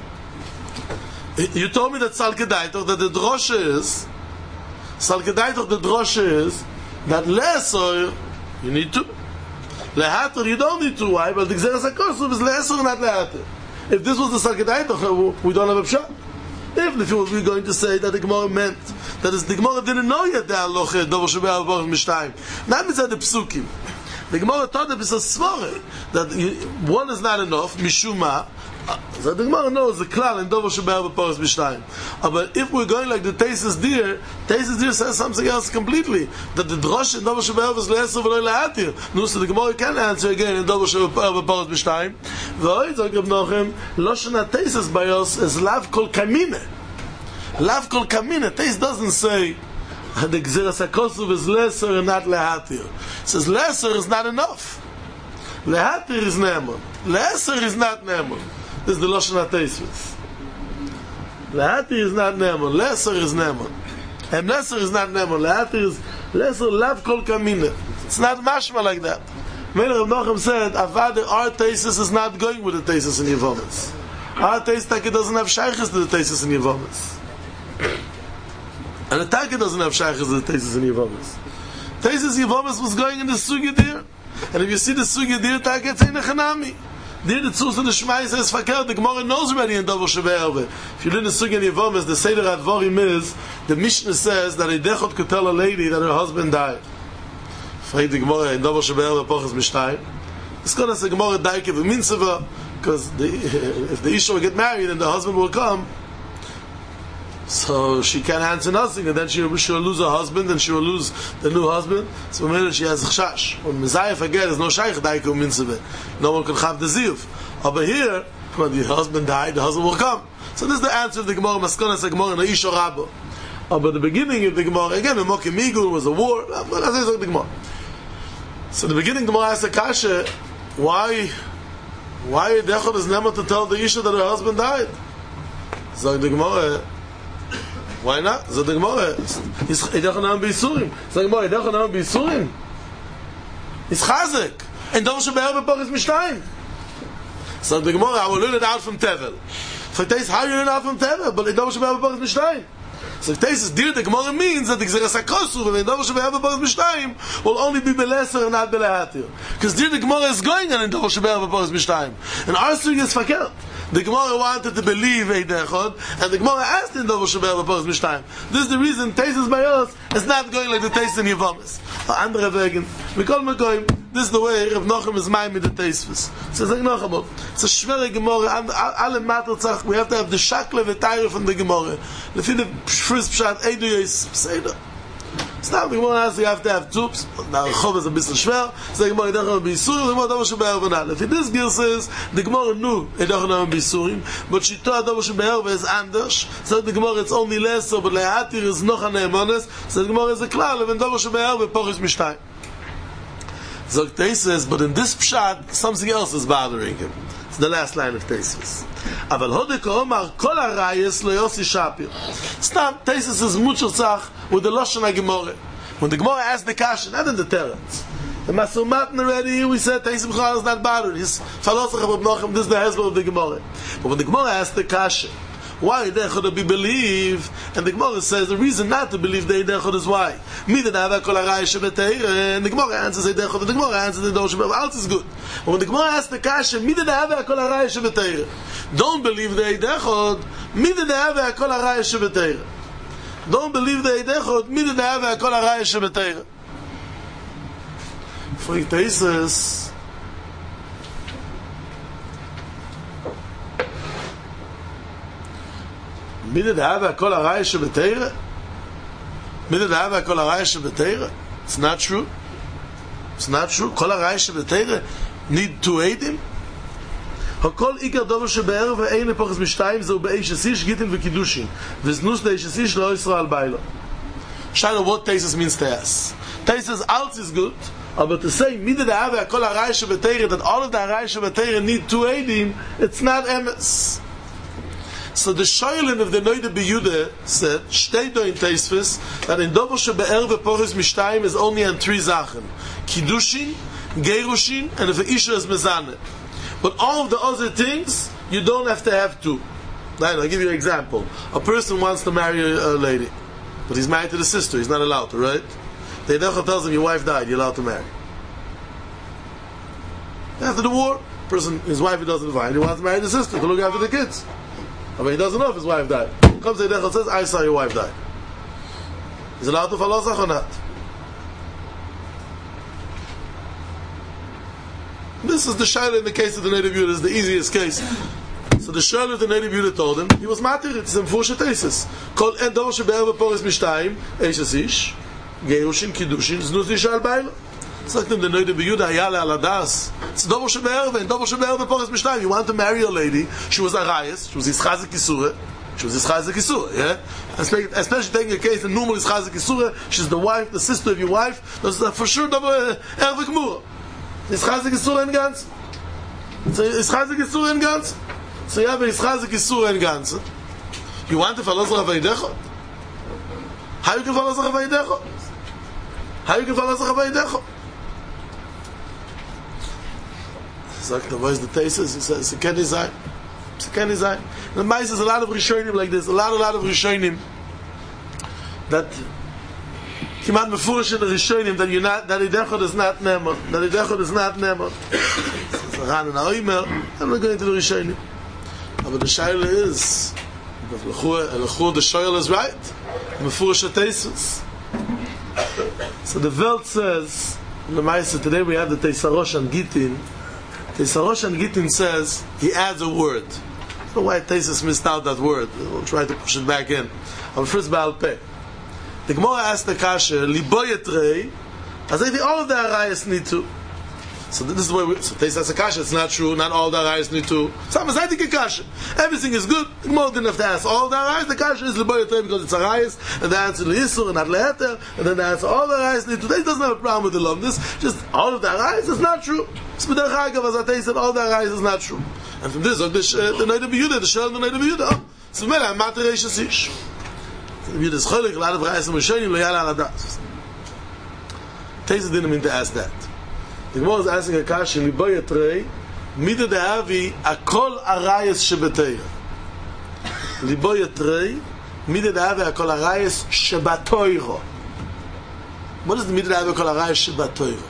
You told me that Salkedaitoch, that the droshe is, Salkedaitoch, the droshe is, that lesser you need to. Lehater you don't need to. Why? But the Gzeres HaKosu is lesser, not lehater. If this was the Salkedaitoch, we don't have a pshat. If the people were going to say that the Gemara meant that the Gemara didn't know yet the halacha Dover Shebe'er v'Poris Mishtayim. Not mitzad the psukim. The Gemara taught that it's a svara that one is not enough. Mishuma. So the Gemara knows the klal in Dover Shebe'er v'Poris Mishtayim. But if we're going like the Tesis Dir, Tesis Dir says something else completely. That the drosh in Dover Shebe'er was le'eser v'lo le'atir. No, so the Gemara can answer again in Dover Shebe'er v'Poris Mishtayim. V'oi zog Reb Nachum, Loshen HaTesis by us is lav kol kamine. Lav kol kamine. Tesis doesn't say the Gzeres HaKosuv is lesser and not le'atir. It says lesser is not enough. Le'atir is ne'emun. Lesser is not ne'emun. This is the Loshen HaTesis. Le'atir is not ne'emun. Lesser is ne'emun. And lesser is not ne'emun. Le'atir is lesser lav kol kamine. It's not mashma like that. Mele Reb Nachum said, Avad, our Tesis is not going with the Tesis in Yevomis. Our Tesis Taki doesn't have shaykhs to the Tesis in Yevomis. And the Taki doesn't have shaykhs to the Tesis in Yevomis. Tesis Yevomis was going in the Sugi Dir. And if you see the Sugi Dir, Taki it's in the Chanami. Dir the Tzuz and the Shmai says, Fakir, the Gemara knows already in Dover Shebe'er. If you learn the Sugi in Yevomis, the Seder Advorim is, the Mishnah says that a Dechot could tell a lady that her husband died. Fragt die Gemara in Dover Shebe'er v'Poris Mishtayim. It's going to say Gemara daike v'mintzeva, because if the Isha will get married and the husband will come, so she can't answer nothing, and then she will, she will lose her husband, and she will lose the new husband. So maybe she has chashash. When Messiah forget, there's no shaykh daike v'mintzeva. No one can have the ziyuf. Over here, when the husband died, the husband will come. So this is the answer of the Gemara. Maskona is the Gemara in the Isha Rabba. But the beginning of the Gemara, again, the Mokim Migul was a war. That's the Gemara. So in the beginning, the Gemara asked the Kasha, why, why Dechot is never to tell the Isha that her husband died? So the Gemara, why not? So the Gemara, is Dechot nam b'Yisurim. So the Gemara, Dechot nam b'Yisurim. It's Chazek. And Dover Shebe'er v'Poris Mishtayim. So the Gemara, I will learn it out from Tevel. For Tesis higher enough from Teva, but it doesn't have a Baruch Mishtayim. So Tesis dir the Gemara means that the Gzeres HaKosu, when it doesn't have a Baruch Mishtayim, will only be Beleser and not Belehatir. Because dir the Gemara is going on in doesn't have a Baruch Mishtayim. And our story is fakert. The Gemara wanted to believe Eid Echad, and the Gemara asked in Dover Shabbat B'Poros Mishtayim. This is the reason Tesis by us is not going like the Tesis in Yevamis. Andere wegen. We call me going. This is the way Rav Nochem is mine with the Tesis. So say Nochem. It's a schwere Gemara. Alle Matel we have to have the Shakle v'Tayre from the Gemara. Lefi the first pshat Eidu Yos Seder. It's not the Gemara has you have to have tubes. Now Chov is a bit schwer. So the Gemara don't be Surim. The Gemara Dover Shabbat B'Nal. If this girl says the Gemara knew it don't be Surim, but she thought Dover Shabbat is anders. So the Gemara it's only lesser, but Lehatir is noch an Neimanes. So the Gemara is a klal when Dover Shabbat B'Poros Mishtayim. So they says, but in this pshat something else is bothering him. It's the last line of Tesis. אבל הודק אומר כל הרייס ליוסי שפיר. Stam Tesis is muchel with the Lashon HaGemorah. When the Gemara asked the Kasha, not in the Teretz. The Masumat already, we said Tesis B'chal is not bothered. His Falosach of Nochem, this is the Hezbollah of the Gemara. But when the Gemara asked the Kasha, why they could be believe, and the Gemara says the reason not to believe they dechod is why. And the Gemara answers they dechod, the Gemara answers they don't. All is good. But when the Gemara asks the Kasha, don't believe they dechod. Don't believe they dechod. For it says. Midden hava kol harayah shebeteira. Midden hava kol harayah shebeteira. It's not true. It's not true. Kol harayah shebeteira need to aid him. Hakol ikar dover shebe'er ve'ein lepochas mishtayim zeu be'eish asish gitin v'kiddushin v'znus de'eish asish lo Yisrael bailo. Shaila, what Tesis means to us? Tesis alt is good, but to say midden hava kol harayah shebeteira that all of the harayah shebeteira need to aid him, it's not emes. So the Shoylin of the Noida B'Yudah said, Shteido in Teisfus, that in Dover Shebe'er v'Poros Mishtayim is only on three Sachen. Kiddushin, Gerushin, and if the Isha is Mezaneh. But all of the other things, you don't have to have two. Right, I'll give you an example. A person wants to marry a, a lady, but he's married to the sister, he's not allowed to, right? The Eidechot tells him, your wife died, you're allowed to marry. After the war, person, his wife he doesn't find, he wants to marry the sister to look after the kids. I mean, he doesn't know if his wife died. Comes to the Eidechot says, I saw your wife die. He's allowed to follow Zach or not? This is the Shaila in the case of the native Yehuda, is the easiest case. So the Shaila of the native Yehuda told him, he was matir, it's in Fusha Tesis. Called En Dover Shebe'er v'Poros Mishtayim, Eish Asish, Gerushin, Kiddushin, Znus Yishal Baila. It's like them, the native Yehuda, Hayale Aladas. It's Dover Shebe'er v'en Dover Shebe'er v'Poros Mishtayim. You want to marry a lady, she was a Rayas, she was Yischazik Yisura, she was Yischazik Yisura, yeah? Especially, especially taking a case, in normal Yischazik Yisura, she's the wife, the sister of your wife, that's for sure Dover Ervik Mura. Yischazik Yisura in Gans. So Yischazik Yisura in Gans. So you have a Yischazik Yisura in Gans. You want to follow Zach Vayidecho? How you can follow Zach Vayidecho? How you can follow Zach Vayidecho? Sagt er, where's the Tesis? He says, it can design. It can design. The mice is a lot of Rishonim like this, a lot, a lot of Rishonim that Kimat Mefurish in the Rishonim that you're not, that Idechot is not Nemot, that Idechot is not Nemot. Ran and Oimer, I'm not going to the Rishonim. But the Shaila is, Lechur, the Shaila is right, Mefurish Tesis. So the Welt says, in the mice, today we have the Teisarosh and Gittin. Teisarosh and Gittin says he adds a word. I don't know why Teisus missed out that word. We'll try to push it back in. I'm first Baal Peh. The Gemara asked the Kasha, Liboyetrei, as if all of the Arayas need to. So this is the way we, so Teisus asks the Kasha, it's not true, not all the Arayas need to. So I'm saying the Kasha. Everything is good. The Gemara didn't have to ask all the Arayas. The Kasha is Liboyetrei because it's Arayas, and the answer is Yisur and not Leheter, and then the answer all the Arayas need to. They doesn't have a problem with the Lomdus. Just all of the Arayas is not true. So the Chagav, as I said, all the Arayas is not true. And from this, the Noida B'Yudah, the Shel of the Noida B'Yudah, so Mela, I'm Mater Reish Asish. The B'Yudah is Cholik, a lot of Arayas and Rishonim, Lo Yala Aladas. Tesis didn't mean to ask that. The Gemara is asking a Kasha, Liboy Etrei, Mida De'avi, Akol Arayas Shebeteira. libo yetrei, midei da'ave kol harayis shebatoiro. What is the midei da'ave kol harayis shebatoiro?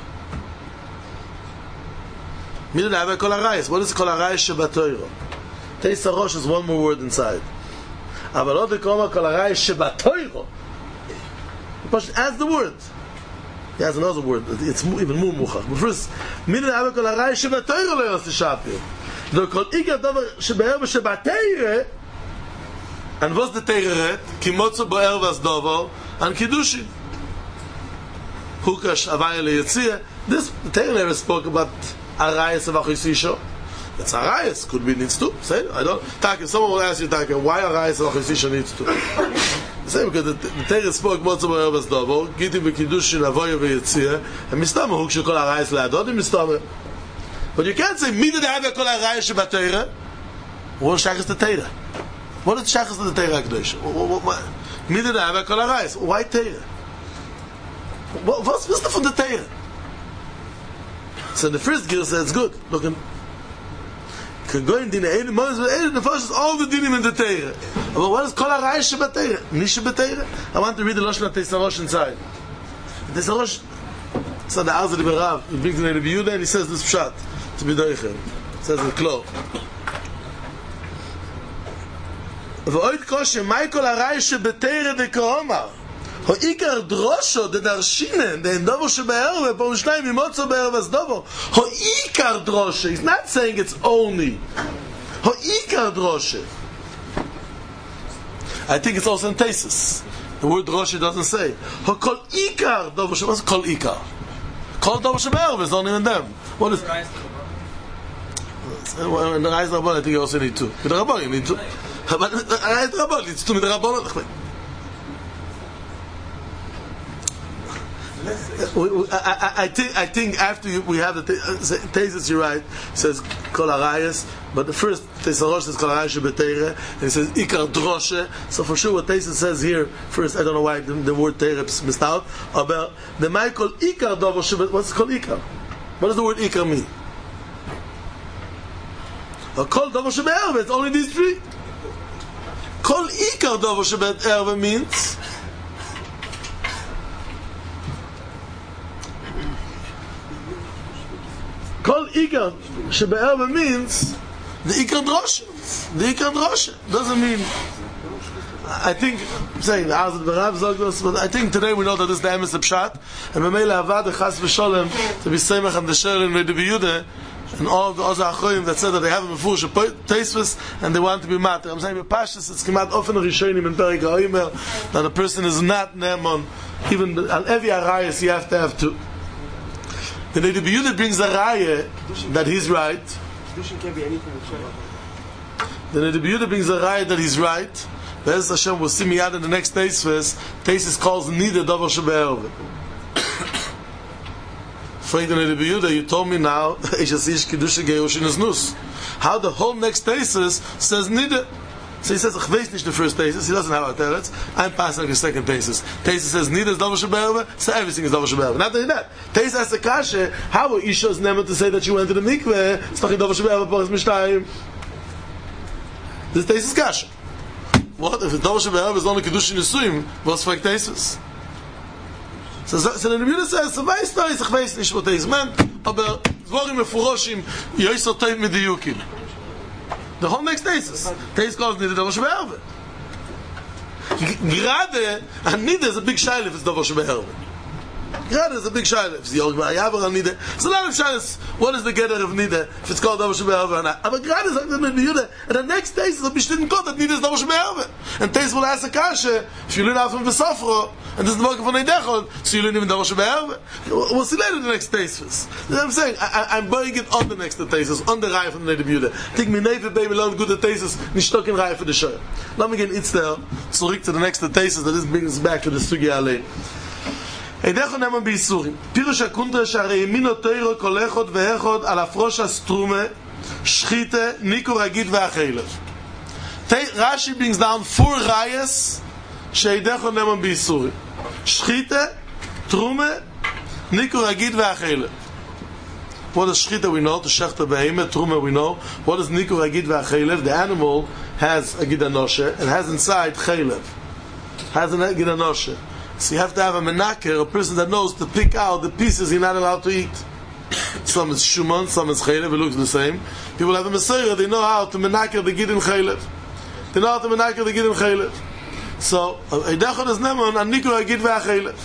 Midei da'ave kol harayis. What is kol harayis shebatoiro? Teis harosh is one more word inside. אבל עוד לקרוא כל הרעי שבתוירו. As the word. He has another word. It's even more מוכח. But first, מיני נעבר כל הרעי שבתוירו לא יוסי שפיר. וכל איגר דבר שבער ושבתירה, and what's the תירה? כי מוצו בער והסדובו, and קידושי. הוקש הווי ליציע. This, the תירה never spoke about הרעי סבחויסישו. It's Arayas, could be needs to. Say, I don't. Taka, someone will ask you, Taka, why Arayas Achosisha needs to? Say, because the, the Torah spoke Motza B'Erev Dovo, Giti B'Kiddushin Avoya V'Yitzia, and Mistama Huk Shekol Arayas Le'adod, and Mistama. But you can't say, Mida De'ave Kol Arayas Shebateira. What is Shachas the Torah? What is Shachas the Torah Akdosh? Mida De'ave Kol Arayas. Why Torah? What's the from the Torah? So the first gear says, good. Look, can go in din ein mos ein the first all the dinim in the Torah. But what is kol harayis shebateira? Nish shebateira. I want to read the Lashon of Teisarosh inside. Teisarosh, so the Azri Berav, he brings in the Yehuda and he says this pshat to be doicher. Says it klo. V'oid koshe mai kol harayis shebateira de koomar. Ho ikar drosho de darshinen de endovo shebe'erve pom shnayim imotzo be'erve asdovo. Ho ikar drosho. He's not saying it's only. Ho ikar drosho. I think it's also in Tesis. The word drosho doesn't say. Ho kol ikar dovo shebe'erve. What's kol ikar? Kol dovo shebe'erve is not even them. What is? In the Reis Rabban, I think you also need to. With the Rabban you need to. But the Reis Rabban needs to. With the Rabban. We, we, I, I, I think I think after you, we have the Tesis, you're right. It says Kol Harayas, but the first Teisarosh says Kol Harayas Shebeteira, and it says Ikar Droshe. So for sure, what Tesis says here first, I don't know why the, the word Teira is missed out. About the Michael Ikar Dovo Shebet. What's called Ikar? What does the word Ikar mean? A Kol Dovo Shebet Erve. It's only these three. Kol Ikar Dovo Shebet Erve means. Kol Ikar Shebe'erve means the Ikar Droshe. The Ikar Droshe doesn't mean. I think I'm saying the Azad Berav Zogdos, but I think today we know that this is the Emes Pshat, and Memela Avad Chas V'Sholem to be Semach and the Sherlin with the Yehuda and all of the Oza Achoyim that said that they have a Mefurish Teisvus and they want to be matter. I'm saying with Pashas it's Kemat often Rishonim in Perek HaOmer that a person is not Neman. Even on every Arayas you have to have two. The Neder B'Yehuda brings a raya that he's right. The Neder B'Yehuda brings a raya that he's right. Be'ez Hashem, we'll see miyad in the next Teisvus. Teisvus calls Nida Dover Shebe'erve. Frank the Neder B'Yehuda, you told me now, Eishasish Kiddushin Gerushin is Nus. How the whole next Teisvus says Nida. So he says, ich weiß nicht the first Tesis, he doesn't have a teretz, I'm passing the second Tesis. Tesis says, neither is Dover Shebe'erve, so everything is Dover Shebe'erve. Not only that, Tesis has a kasha, how are Ishos never to say that you went to the mikveh, it's talking Dover Shebe'erve, Poris Mishtayim. This Tesis kasha. What? If Dover Shebe'erve is only Kedushin Yisuim, what's for Tesis? So, so the Rebbe says, so weiß da, ich weiß nicht, what Tesis meant, aber Dvorim Mefuroshim, Yoiso Teit Mediyukim. The whole next Tesis. Tesis calls Nida Dover Shebe'erve. Gerade, and Nida is a big shaila if it's Dover Shebe'erve. Gerade is a big shaila. If it's York Ba'ayavar and Nida. It's a lot of shailas. What is the getter of Nida if it's called Dover Shebe'erve or not? But Gerade is like the Yehuda. And the next Tesis will be didn't call that Nida is Dover Shebe'erve. And Tesis will ask a kasha, if you learn out from the Sofro, and this is the work of an Eidechon, so you learn even Dover Shebe'erve. We'll see later in the next Tesis. You know what I'm saying? I, I, I'm buying it on the next Tesis, on the Raya from the Neder B'Yehuda. I think me never baby learn good Tesis, nicht stock in Raya for the show. Let me get it there, zurück to the next Tesis, that this brings us back to the Sugya Alei. Eidechon neman b'Yisurim. Pirush HaKuntra שהרי ימינו תוירו כל אחד ואחד על הפרוש הסטרומה, שחיתה, ניקו רגיד והחילב. Rashi brings down four rayas שאידechon neman b'Yisurim. שחיתה, תרומה, ניקו רגיד והחילב. What is Shchita we know, the Shechta Behemoth, Truma we know. What is Nikur Agid V'Achelev? The animal has Agid Anoshe and has inside Chelev. Has an Agid Anoshe. So you have to have a menaker, a person that knows to pick out the pieces you're not allowed to eat. Some is Shuman, some is Chelev, it looks the same. People have a Messiah, they know how to menaker the Gid in Chelev. They know how to menaker the Gid in Chelev. So, Eidechon is Nemon, and Nikur Agid V'Achelev.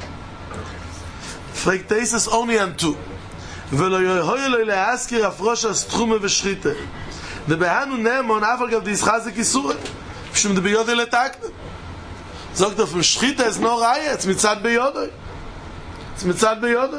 Fragt this only on two. ולא יהיו לו להזכיר הפרוש הסתרומה ושחיתה. דבהנו נאמון אף על גב דיסחזק איסורה. פשוט ביודו לתקנה. זוגת אופן שחיתה es no רעיה, it's מצד ביודו. it's מצד ביודו.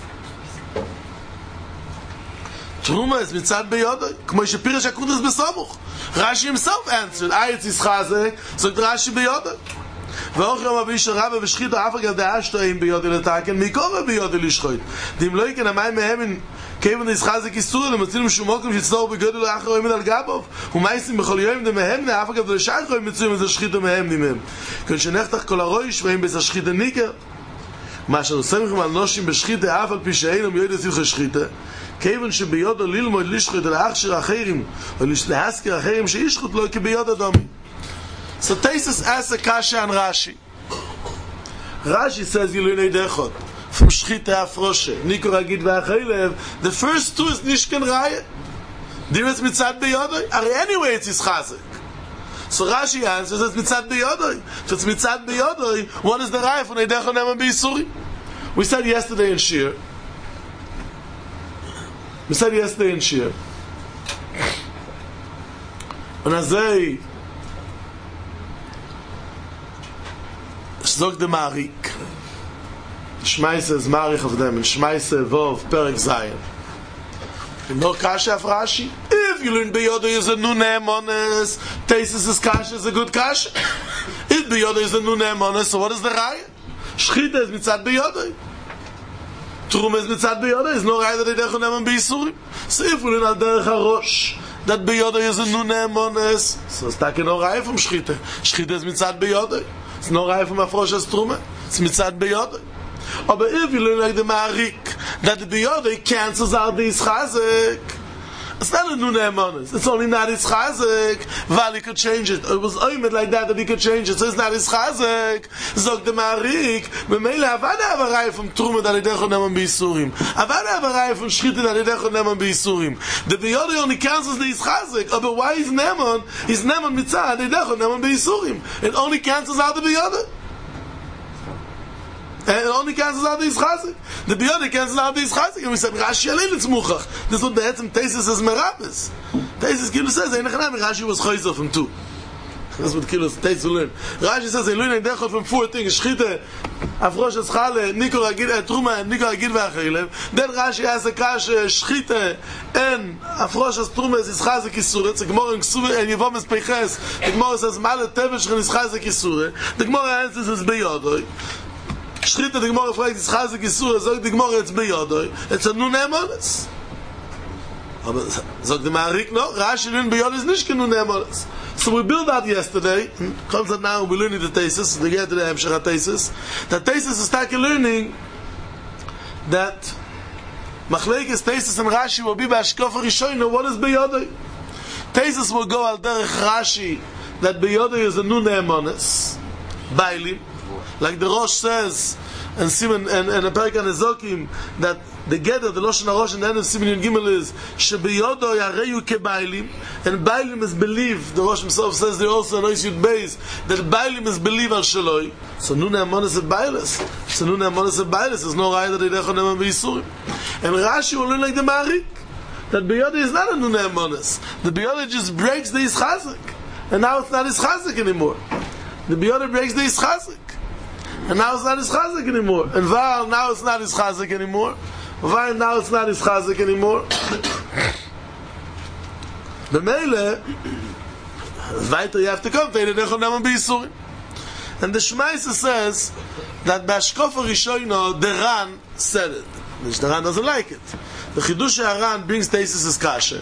תרומה es מצד ביודו. כמו שפירש הקודס בסמוך. רש"י himself answered, אי it's ישחזק, זוגת רש"י ביודו. ואוך יום אביש הרבה ושחיתו אף אגב דאשתו אין ביודו לתקן מקורא ביודו לשחוט דים לא יקן המים מהם כיוון ישחזק איסור למצאים שום מוקם שיצטור בגודל לאחר רואים על גבוב ומייסים בכל יום דמהם אף אגב לשחק רואים מצויים את השחיתו מהם דמם כאן שנחתך כל הרויש והם בזה שחיתה ניקר מה שנוסמכם על נושים בשחיתה אף על פי שאין ומיועד יסיוך השחיתה כיוון שביודו ללמוד לשחוט להכשיר אחרים או להזכיר אחרים שישחוט לו כביודו דומי. So Taisus asks a kasha on Rashi. Rashi says Yilunei Dechot from Shchita Afroshe Nikur Agid V'Achelev. The first two is Nishken Raya. Diretz Mitzad Beyodoi. Are anyway it's Yishchazek. So Rashi answers it's Mitzad Beyodoi. If it's Mitzad Beyodoi, what is the Raya for Neidechot Neman B'Yisuri? We said yesterday in Shir. We said yesterday in Shir. And Azay Zog de Marik. Shmaise is Marich of them. And Shmaise Vov, Perek Zayin. You know Kasha of Rashi? If you learn Beyodo is a Nunemones, Taisus is Kasha is a good Kasha. If Beyodo is a Nunemones, so what is the Raya? Shchita is Mitzad Beyodo. Trum is Mitzad Beyodo. Is no Raya that they don't have B'Yisurim. So if we learn Al Derech HaRosh, that Beyodo is a Nunemones, so it's taken no Raya from Shchita. Shchita is Mitzad Beyodo. It's no right from Afroshas Truma. It's mitzad beyodai. But if you learn like the Marik, that the beyodai cancels out the Yishchazek, it's not a Nunei Monis. It's only not Yishchazek. Vali could change it. It was oimed like that that he could change it. So it's not Yishchazek. Zog the Marik. B'meila avada have a raya from Truma that he dechot neman b'Yisurim. Avada have a raya from Shchita that he dechot neman b'Yisurim. The beyodai only cancels the Yishchazek. But why is neman? Is neman mitzad he dechot neman b'Yisurim. It only cancels out the beyodai. And it only cancels out the Yishchazek. The Biyodai cancels out the Yishchazek. And we said, Rashi Alin, it's Muchach. This is what the Etzem Taisus is Merabes. Taisus Kilo says, Rashi was Choyzer from two. That's what Kilo Taisus learned. Rashi says, Elun Dechot from four things. Shchita, Afrosh Eschale, Nikur Agid, Truma, Nikur Agid V'Achelev. Then Rashi has a kash, Shchita, and Afrosh Truma is Yishchazek Yisure. It's a Gemara in Ksuvah, and Yevom is Peches. The Gemara says, Malet Tevesh Chen Yishchazek Yisure. The Gemara answers is Biyodai. Shchita the Gemara fragt Yishchazek Yisura, sagt the Gemara it's Beyodoi. It's a Nunei Monis. Aber sagt the Marik, no, Rashi learned Beyodoi is nicht kein Nunei Monis. So we built out yesterday, comes out now, we're learning the thesis, we get to the Hemshech thesis. The thesis is starting learning that Machlekes thesis and Rashi will be by Ashkofa Rishoyno, what is Beyodoi? Thesis will go al derech Rashi, that Beyodoi is a Nunei Monis. Bailim. Like the Rosh says, and Simon and and Perek Nezokim, that the Geder, the Lashon HaRosh, and the end of Simon Yud Gimel is Shebiyodo Yareyu Kebailim, and Bailim is believed. The Rosh himself says they also know Yud Beis that Bailim is believed al Shaloi. So Nunei Amonis of Bailis. So Nunei Amonis of Bailis. There's no right that they dechon neman b'Yisurim. And Rashi will learn like the Marik that Biyodai is not a Nunei Amonis. The Biyodai just breaks the Yishchazek, and now it's not Yishchazek anymore. The Biyodai breaks the Yishchazek. And now it's not his chazak anymore. And Val, now it's not his chazak anymore. Val, now it's not his chazak anymore. The Meile, weiter you have to come, and the Shmaisa says that Bashkofa Rishoyno, the Ran said it. The Ran doesn't like it. The Chidush HaRan brings Taisus as Kasha.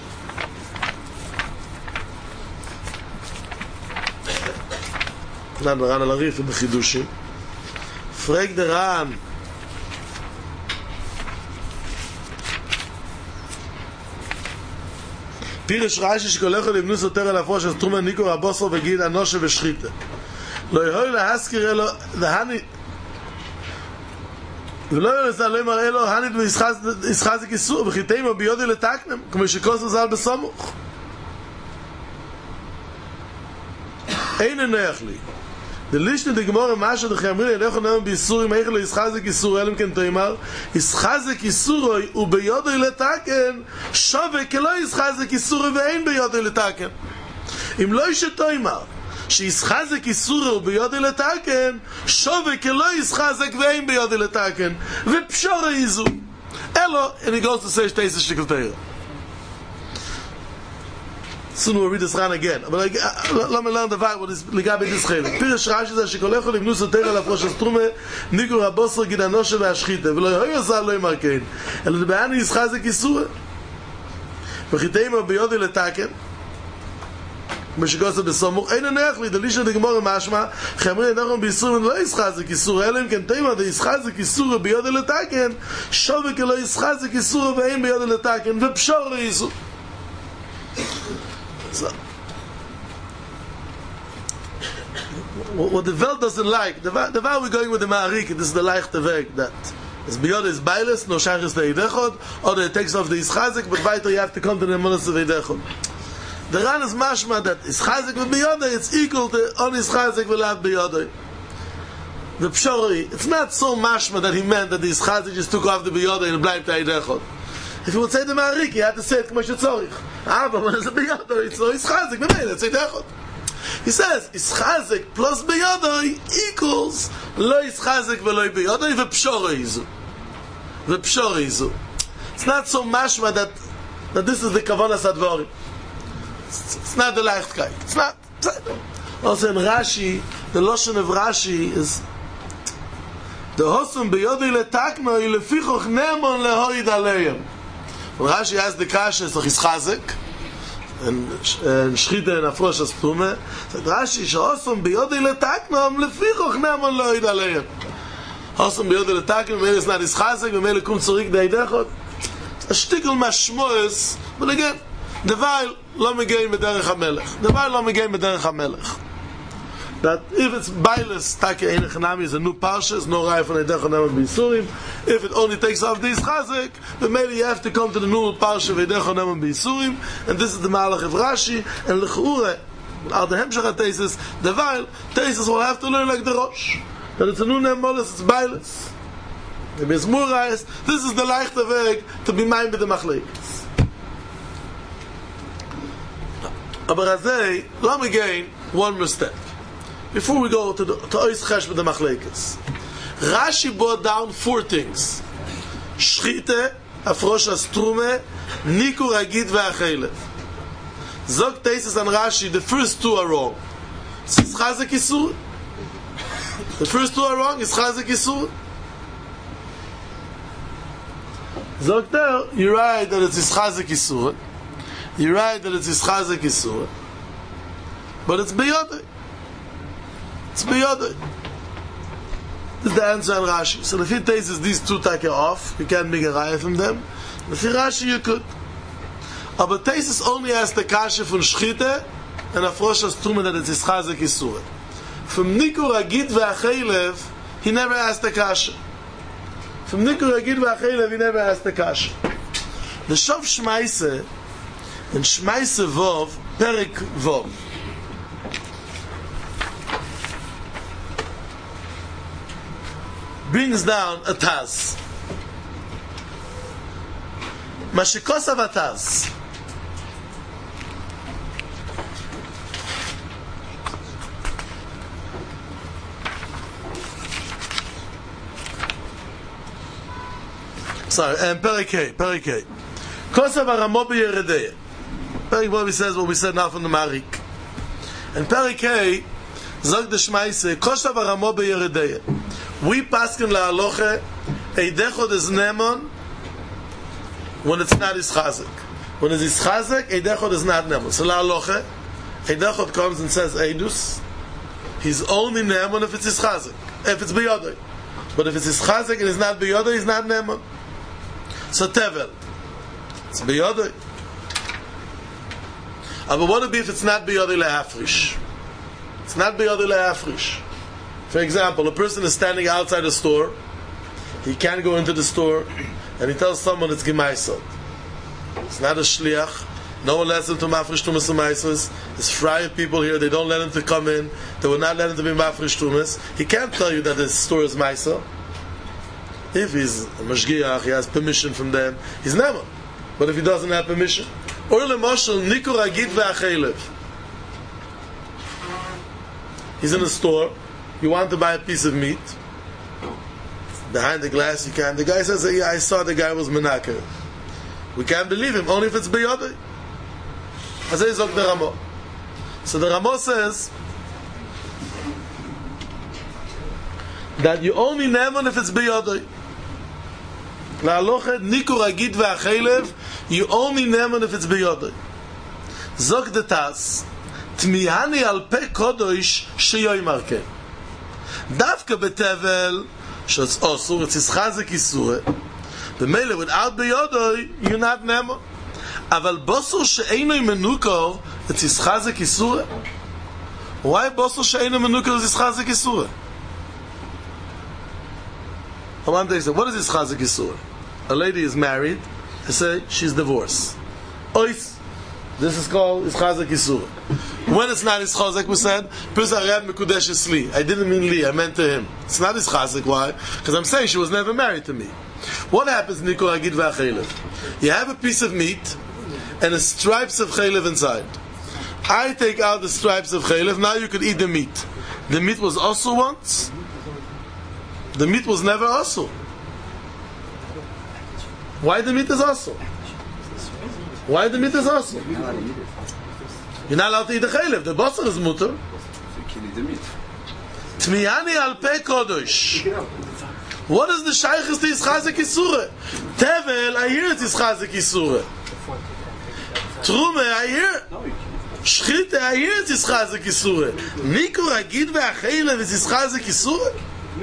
Now the Ran al-Arif in the Chidushim. Frag the Ran פירש רש"י שכולך לבנוס יותר על הפרוש אז תרומה ניקו הבוסר וגיד אנושה ושחיתה לא יהוי להזכיר אלו והני ולא יהוי לזה לא ימר אלו הנית וישחזק איסור וחיתאים וביודי לתקנם כמו שכוסו זל בסמוך אין נח לי דלישנה דגמור משהו דחי אמרי לי אלכו נאמן באיסורים איך לא ישחזק איסור אלם כן תאמר ישחזק איסור וביודי לתקן שווה כלא ישחזק איסור ואין ביודי לתקן אם לא ישתאמר שישחזק איסור וביודי לתקן שווה כלא ישחזק ואין ביודי לתקן ופשור איזו אלו and he goes to say שתי שתיקל תאיר soon we'll read this Ran again but let me learn the fact what is לגבי this חלק פירש רש"י זה שכולך לבנוס יותר על הפרוש הסתרומה ניקור הבוסר גיד אנושה והשחיתה ולא יהוי עזר לא ימר כן אלא דבעני ישחזק איסור וחיתאים ביודי לתקן כמו שכוסו בסמוך אין נח לי דלישנה דגמור משמע חמרי אנחנו באיסורים לא ישחזק איסור אלא אם כן תאמר דישחזק איסור ביודי לתקן שווה כלא ישחזק איסור ואין ביודי לתקן ופשור איסור So, what the world doesn't like, the the way we're going with the Ma'arik, this is the leichte Weg that is beyond is bailes, no shachis the Idechod, or the text of the Ischazek, but weiter you have to come to the Monas of the Idechod. The Ran is mashma that Ischazek with Beyodai, it's equal to on Ischazek will have Beyodai. The Pshori, it's not so mashma that he meant that the Ischazek just took off the Beyodai and bleibt the Idechod. If you would say the Ma'arik, you had to say it כמו שצורך. Ah, but when it's a Beyodai, it's no Ischazek, but let's say Idechod. He says, Ischazek plus Beyodai equals lo Ischazek velo Beyodai v'pshora izu. V'pshora izu. It's not so mashma that, that this is the Kavanas Advarim. It's, it's not the Leichtkeit. It's not. Also in Rashi, the Loshen of Rashi is the Hosum Beyodai letakno lefichoch nemon lehoid aleim. When Rashi has the Kasha, it's Ischazek. and Shchita and Afrosh Asprume. Said Rashi, Sh'osam biyodei letaknom lefichoch nemon lo yid aleim. Osam biyodei letaknom, Mele is not Ischazek, Mele kum zurik deidechot. A shtickle mashmoes, but again, the Weil lo megein b'derech HaMelech. The Weil lo megein b'derech HaMelech. That if it's Bailes, Take Ein Echanami is a new Parsha, it's no Rai from Eidechot Nemon B'Yisurim. If it only takes off the Ischazek, then maybe you have to come to the new Parsha of Eidechot Nemon B'Yisurim, and this is the Malach of Rashi, and L'ch'ure, al the Hemshach HaTesis, the Weil, Tesis will have to learn like the Rosh. That it's a new Nemolis, it's Bailes. If it's Murais, this is the leichte Weg to be mine with the Machlekes. Aber Azei, let me gain one more step. Before we go to the to Ois Chesh with the Machlekes. Rashi brought down four things. Shchite, Afrosh Astrume, Nikur Agid Ve'achelev. Zog Teises and Rashi, the first two are wrong. It's Chazek Isur. The first two are wrong, it's Chazek Isur. Zog there, you're right that it's Chazek Isur. You're right that it's Chazek Isur. But it's Beyodei. It's beyond. This is the answer in Rashi. So if he takes these two take off, you can't make a raya from them. If in Rashi you could. But Teisus only has the kasha from Shchite and Afrosh Astrume that it's Ischazek Isur. From Nikur Agid Ve'achelev, he never asked the kasha. From Nikur Agid Ve'achelev, he never asked the kasha. The Shov Shmaise and Shmaise Vov, Perik Vov. Brings down a Taz. Mashikosav a Taz. Sorry, and Perikei, Perikei. Kosav a Ramo b'Yeredeya. Perik Bobi says what we said now from the Marik. And Perikei, Zog de Shmaise, Kosav a Ramo b'Yeredeya. We paskin la'aloche eidechot is nemon when it's not Ischazek. When it's Ischazek, eidechot is not nemon. So la'aloche, eidechot comes and says eidus. He's only nemon if it's Ischazek, if it's biyodai. But if it's Ischazek and it's not biyodai, he's not nemon. So tevel, it's biyodai. Uh, but what would be if it's not biyodei le'afrish? It's not biyodei le'afrish. For example, a person is standing outside a store. He can't go into the store, and he tells someone it's gemaisot. It's not a shliach. No one lets him to mafresh tumas and maisos. There's friar people here. They don't let him to come in. They will not let him to be mafresh tumas. He can't tell you that his store is maisa. If he's a mashgiach, he has permission from them. He's never. But if he doesn't have permission, or lemoshel nikur agid ve'achelev. He's in a store. You want to buy a piece of meat. Behind the glass, you can. The guy says, yeah, I saw the guy was menakeh. We can't believe him, only if it's biyodei. So the Ramo. So the Ramo says that you only neman if it's biyodei. La'alochet nikur agid ve'achelev. You only neman if it's biyodei. Zok the tas tmihani al pe kodosh sheyoymar ken. Davka betevel she's osur it's ischazik isure. B'meile without biyodei you're not neman. Aval bosor she'eino menukor it's ischazik isure. Why bosor she'eino menukor is ischazik isure? I want to say, what is ischazik isure? A lady is married. I say she's divorced. Ois. This is called ischazik isure. When it's not ischazik, we said Pizarev mekudesh esli. I didn't mean li. I meant to him. It's not ischazik. Why? Because I'm saying she was never married to me. What happens? Nikol agid v'achelev. You have a piece of meat and the stripes of chaylev inside. I take out the stripes of chaylev. Now you could eat the meat. The meat was also once. The meat was never also. Why the meat is also? Why the meat is also? You're not allowed to eat the chaylev. The basar is mutter. You can eat the meat. Tmiyani al pe kodosh. What is the shaykhis to ischazik isure? Tevel, I hear it's ischazik isure. Trume, I hear. Shchite, I hear it's ischazik isure. Nikur agid ve'achelev is ischazik isure.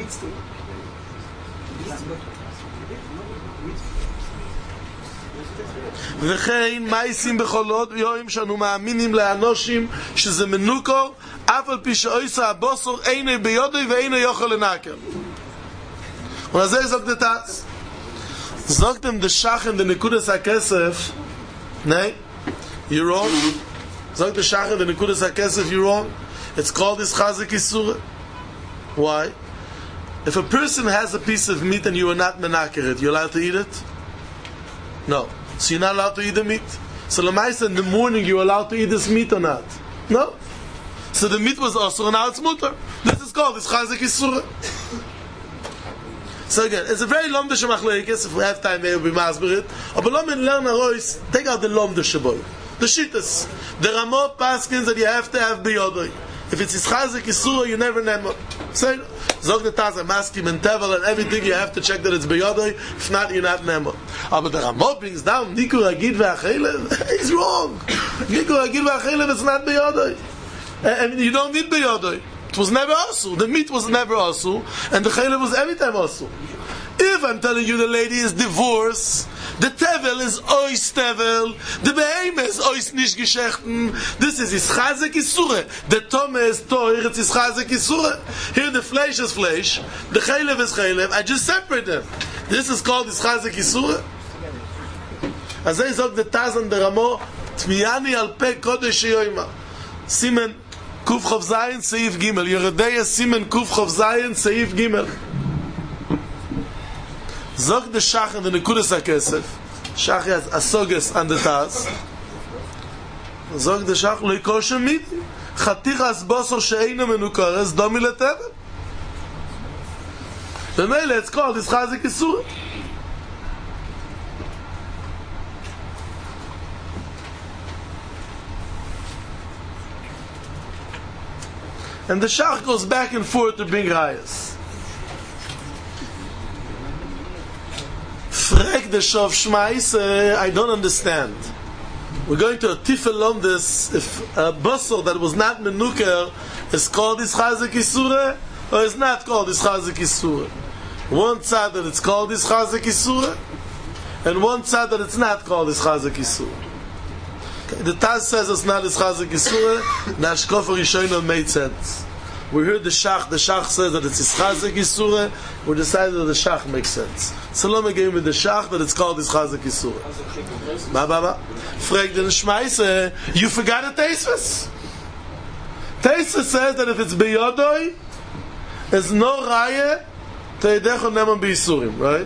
וכן מייסים בחולות ויום שאנו מאמינים לאנושים שזה מנוקו אף על פי שאויסה הבוסור אינו ביודוי ואינו יוכל לנקר. ולזה זוג דתס זוגתם דשכן דנקודס הכסף nay, you're wrong. זוג דשכן דנקודס הכסף you're wrong. It's called ischazik isure. Why? If a person has a piece of meat and you are not menaker it, you're allowed to eat it? No. So you're not allowed to eat the meat. So Lamaisa, in the morning you're allowed to eat this meat or not? No. So the meat was also, and now it's mutter. This is called ischazik isure. So again, it's a very lomdish machlekes. If we have time, maybe we'll be masber it. But let me learn a rois. Take out the lomdish boy. The shittas. The Ramah paskins that you have to have biyodoi. If it's ischazik isure, you never name. Say, zog the taz maskim and tevel and everything. You have to check that it's biyodoi. If not, you're not nemo. But the Ramah brings down nikur agid ve'achelev. He's wrong. Nikur agid ve'achelev is not biyodoi. And you don't need biyodoi. It was never asu. The meat was never asu, and the chaylev was every time asu. If I'm telling you the lady is divorced, the tevel is ois tevel, the behemoth is ois nish geshechten. This is ischazik isure. The tome is toir. It's ischazik isure. Here the flesh is flesh. The chaylev is chaylev. I just separate them. This is called ischazik isure. As I said, the Taz and the Ramo tmiyani al pe kodesh yoyma. Simen. Kuf Chav Zayin Seif Gimel. Yeredeya Simen Kuf Chav Zayin Seif Gimel. Zog the Shach and the Nekudas HaKesef. Shach has Asoges and the Taz. Zog the Shach Leikol Shemit. Chatichas Bosor She'eino Menukares Domi Letevel. B'meile it's called Ischazik Isure. And the Shach goes back and forth to bring rayas. Frek the Shov Shmais, uh, I don't understand. We're going to a tifel on this. If a basar that was not menuker is called ischazik isure, or is not called ischazik isure. One side that it's called ischazik isure, and one side that it's not called ischazik isure. Okay. The Taz says it's not as Chazik Yisura. The Ashkofa Rishonah made sense. We heard the Shach. The Shach says that it's Chazik Yisura. We decided that the Shach makes sense. Salome gave me the Shach that it's called Chazik Yisura. Ba ba ba. Frag den Shmeise. You forgot the Teisvus. Teisvus says that if it's Beyodoi, there's no Raya to Yedechon Neman B'Yisurim, right?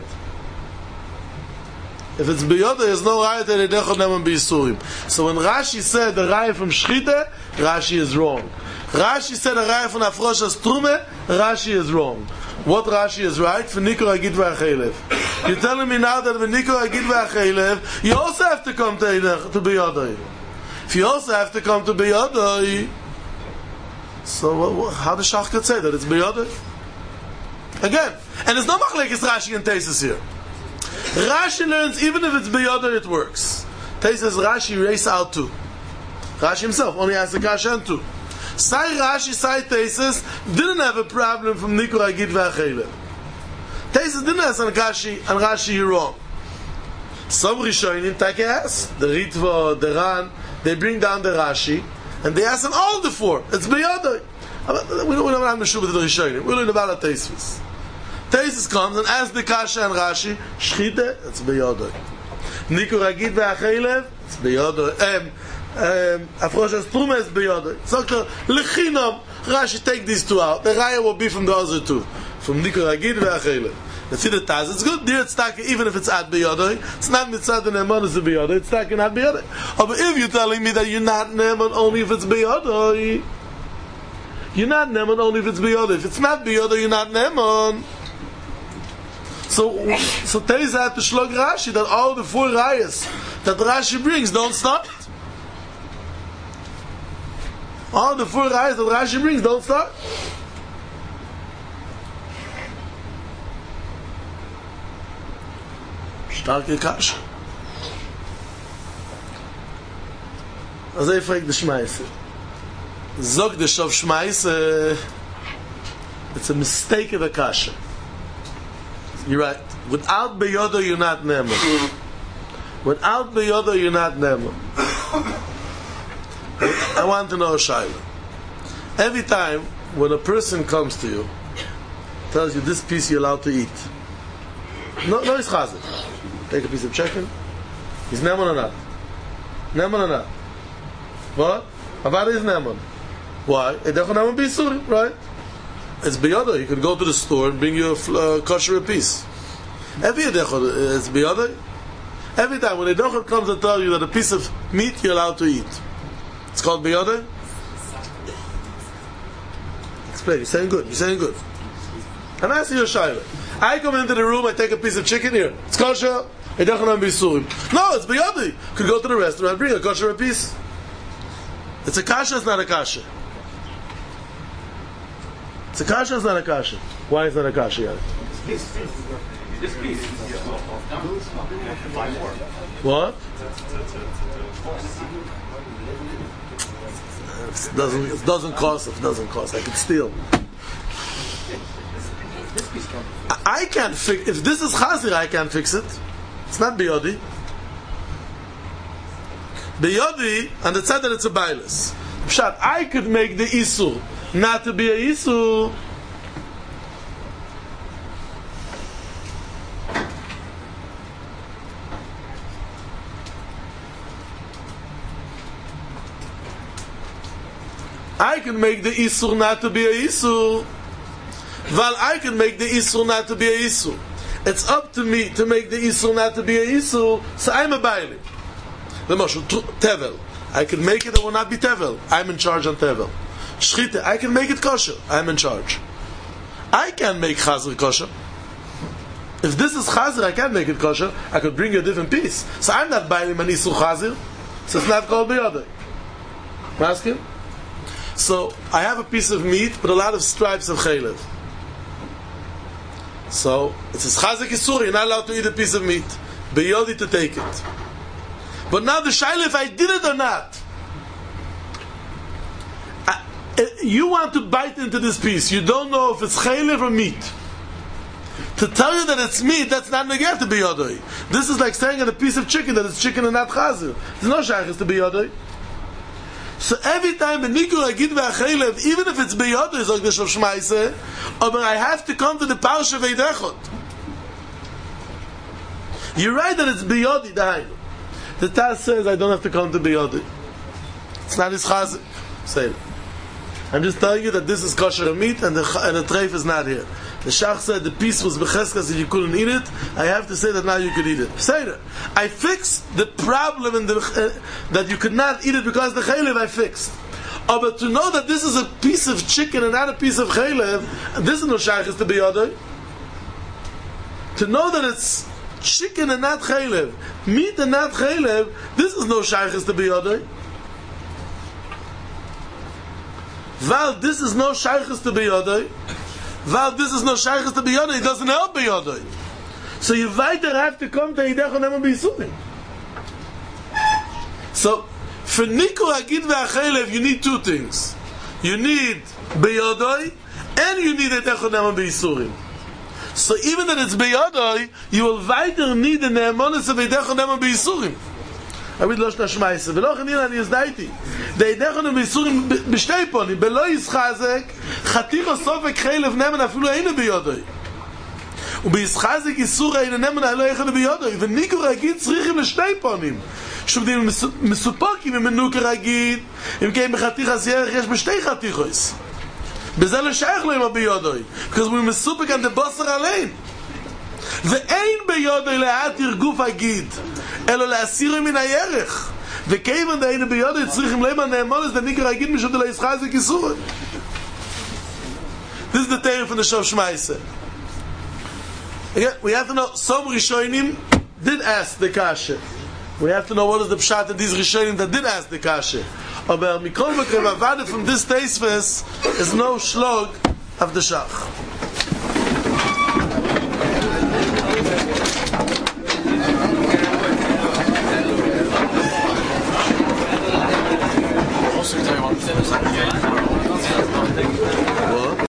If it's B'Yoda, there's no Raya to Yedechon Neman B'Yisurim. So when Rashi said the Raya from Shchita, Rashi is wrong. Rashi said the Raya from Afroshas Trume, Rashi is wrong. What Rashi is right? For Nikor Agid V'Achelev. You're telling me now that for Nikor Agid V'Achelev, you also have to come to to B'Yoda. If you also have to come to B'Yoda, so how does Shach could say that it's B'Yoda? Again, and there's no machlekes Rashi and Tesis here. Rashi learns even if it's B'Yoda it works. Tesis Rashi race out too. Rashi himself only has the kasha and two. Sai Rashi, Sai Tesis didn't have a problem from Nikor Agid V'Achelev. Tesis didn't have an Rashi and Rashi you're wrong. Some Rishonim take ass, the Ritva, the Ran, they bring down the Rashi and they ask them all the four. It's B'Yoda. We don't have to show with the Rishonim. We learn about the Tesis. Tesis comes and asks the Kasha and Rashi, Shchita, it's B'Yoda. Nikor Agid V'Achelev, it's B'Yoda. Um, um, Afroshas Trume is B'Yoda. So, Lechinam, Rashi take these two out. The Raya will be from the other two. From Nikor Agid V'Achelev. Let's see the Taz. It's good. Dear, it's taken, even if it's at B'Yoda. It's not Mitzad and Neman is B'Yoda. It's taken at B'Yoda. Oh, but if you're telling me that you're not Neman only if it's B'Yoda, you're not Neman only if it's B'Yoda. If it's not B'Yoda, you're not Neman. So, so Teisa had to shlog Rashi that all the four rayas that Rashi brings don't start. All the four rayas that Rashi brings don't start. Starke Kasha. Also ich frage die Schmeiße. Sog the Shof Schmeiße, it's a mistake of a Kasha. You're right. Without B'Yoda, you're not Neman. Without B'Yoda, you're not Neman. I want to know a Shaila. Every time when a person comes to you, tells you this piece you're allowed to eat. No, no, it's Chazer. Take a piece of chicken. He's Neman or not? Neman or not? What? Avada is Neman. Why? Edechon Neman B'Yisurim, right? It's B'Yoda. You can go to the store and bring you a uh, kosher piece. Every Edechon, it's B'Yoda. Every time when Edechon comes and tells you that a piece of meat you're allowed to eat, it's called B'Yoda. Explain. You're saying good. You're saying good. And I see your Shaila. I come into the room, I take a piece of chicken here. It's kosher. Edechon Neman B'Yisurim. No, it's B'Yoda. You could go to the restaurant, bring a kosher piece. It's a kasha. It's not a kasha. It's a kasha, it's not a kasha. Why is it not a kasha yet? This piece. This piece. What? It doesn't, it doesn't cost, it doesn't cost. I can steal. I, I can't fix, if this is chazir, I can't fix it. It's not biyodi. Biyodi, and it said that it's a bailus. Pshat, I could make the isur not to be a isur. I can make the isur not to be a isur. While I can make the isur not to be a isur. It's up to me to make the isur not to be a isur, so I'm a bailim. The Moshe, tevel. I can make it, it will not be tevel. I'm in charge on tevel. Shchita, I can make it kosher. I'm in charge. I can make chazer kosher. If this is chazer, I can't make it kosher. I could bring you a different piece. So I'm not buying an isur chazer. So it's not called biyodai. Ask him. So I have a piece of meat, but a lot of stripes of chaylev. So it says chazer kisur. You're not allowed to eat a piece of meat. Biyodai to take it. But now the shaila, if I did it or not. You want to bite into this piece. You don't know if it's chaylev or meat. To tell you that it's meat, that's not neged to be yodoi. This is like saying in a piece of chicken that it's chicken and not chazir. There's no shaykhs to be yodoi. So every time the nikur agid ve'achelev, even if it's beyodoi, zog the Shov Shmaise, but I have to come to the parsha veidechot. You're right that it's beyodi, dainu. The Taz says I don't have to come to beyodi. It's not his chazir. Say it. I'm just telling you that this is kosher meat and the and the treif is not here. The Shach said the piece was becheskas and you couldn't eat it. I have to say that now you could eat it. Say it. I fixed the problem in the uh, that you could not eat it because the chaylev I fixed. Oh, but to know that this is a piece of chicken and not a piece of chaylev, this is no shaykhis to be yodoi. To know that it's chicken and not chaylev, meat and not chaylev, this is no shaykhis to be yodoi. Val, this is no shaykhis to be yodoi. Val, this is no shaykhis to be yodoi. It doesn't help be yodoi. So you weiter have to come to Yidech and Neman B'Yisurim. So for Nikur Agid ve'Achelev, you need two things. You need beyodoi and you need Yidech and Neman B'Yisurim. So even that it's beyodoi, you will weiter need the ne'emonis of Yidech and Neman B'Yisurim. I will losh nashmaise. V'lo chanin ani yizdaiti. The Yidech and Neman B'Yisurim b'shtei ponim. B'lo yizchazek, chatim osofek chaylev neman afilu eina beyodoi. ובישחזק איסור אינם נעלו אחד ביודוי וניקו רגיד צריכים לשני פונים שובדים מסופקים עם מנוק רגיד אם כן בחתיך הסיירך יש בשתי חתיכוס בזה לשייך לו עם הביודוי because we מסופק על דבוסר עליין ואין ביודוי להתיר גוף הגיד אלא להסירו מן הירך וכיוון דהיינו ביודוי צריכים למה נאמונס וניקו רגיד משום דלישחזק איסור. This is the tale from the Shov Shmaise. Again, we have to know, some Rishonim did ask the kasha. We have to know what is the pshat in these Rishonim that did ask the kasha. Aber Mikol V'Krev Avada from this Teisves is no shlog of the Shach.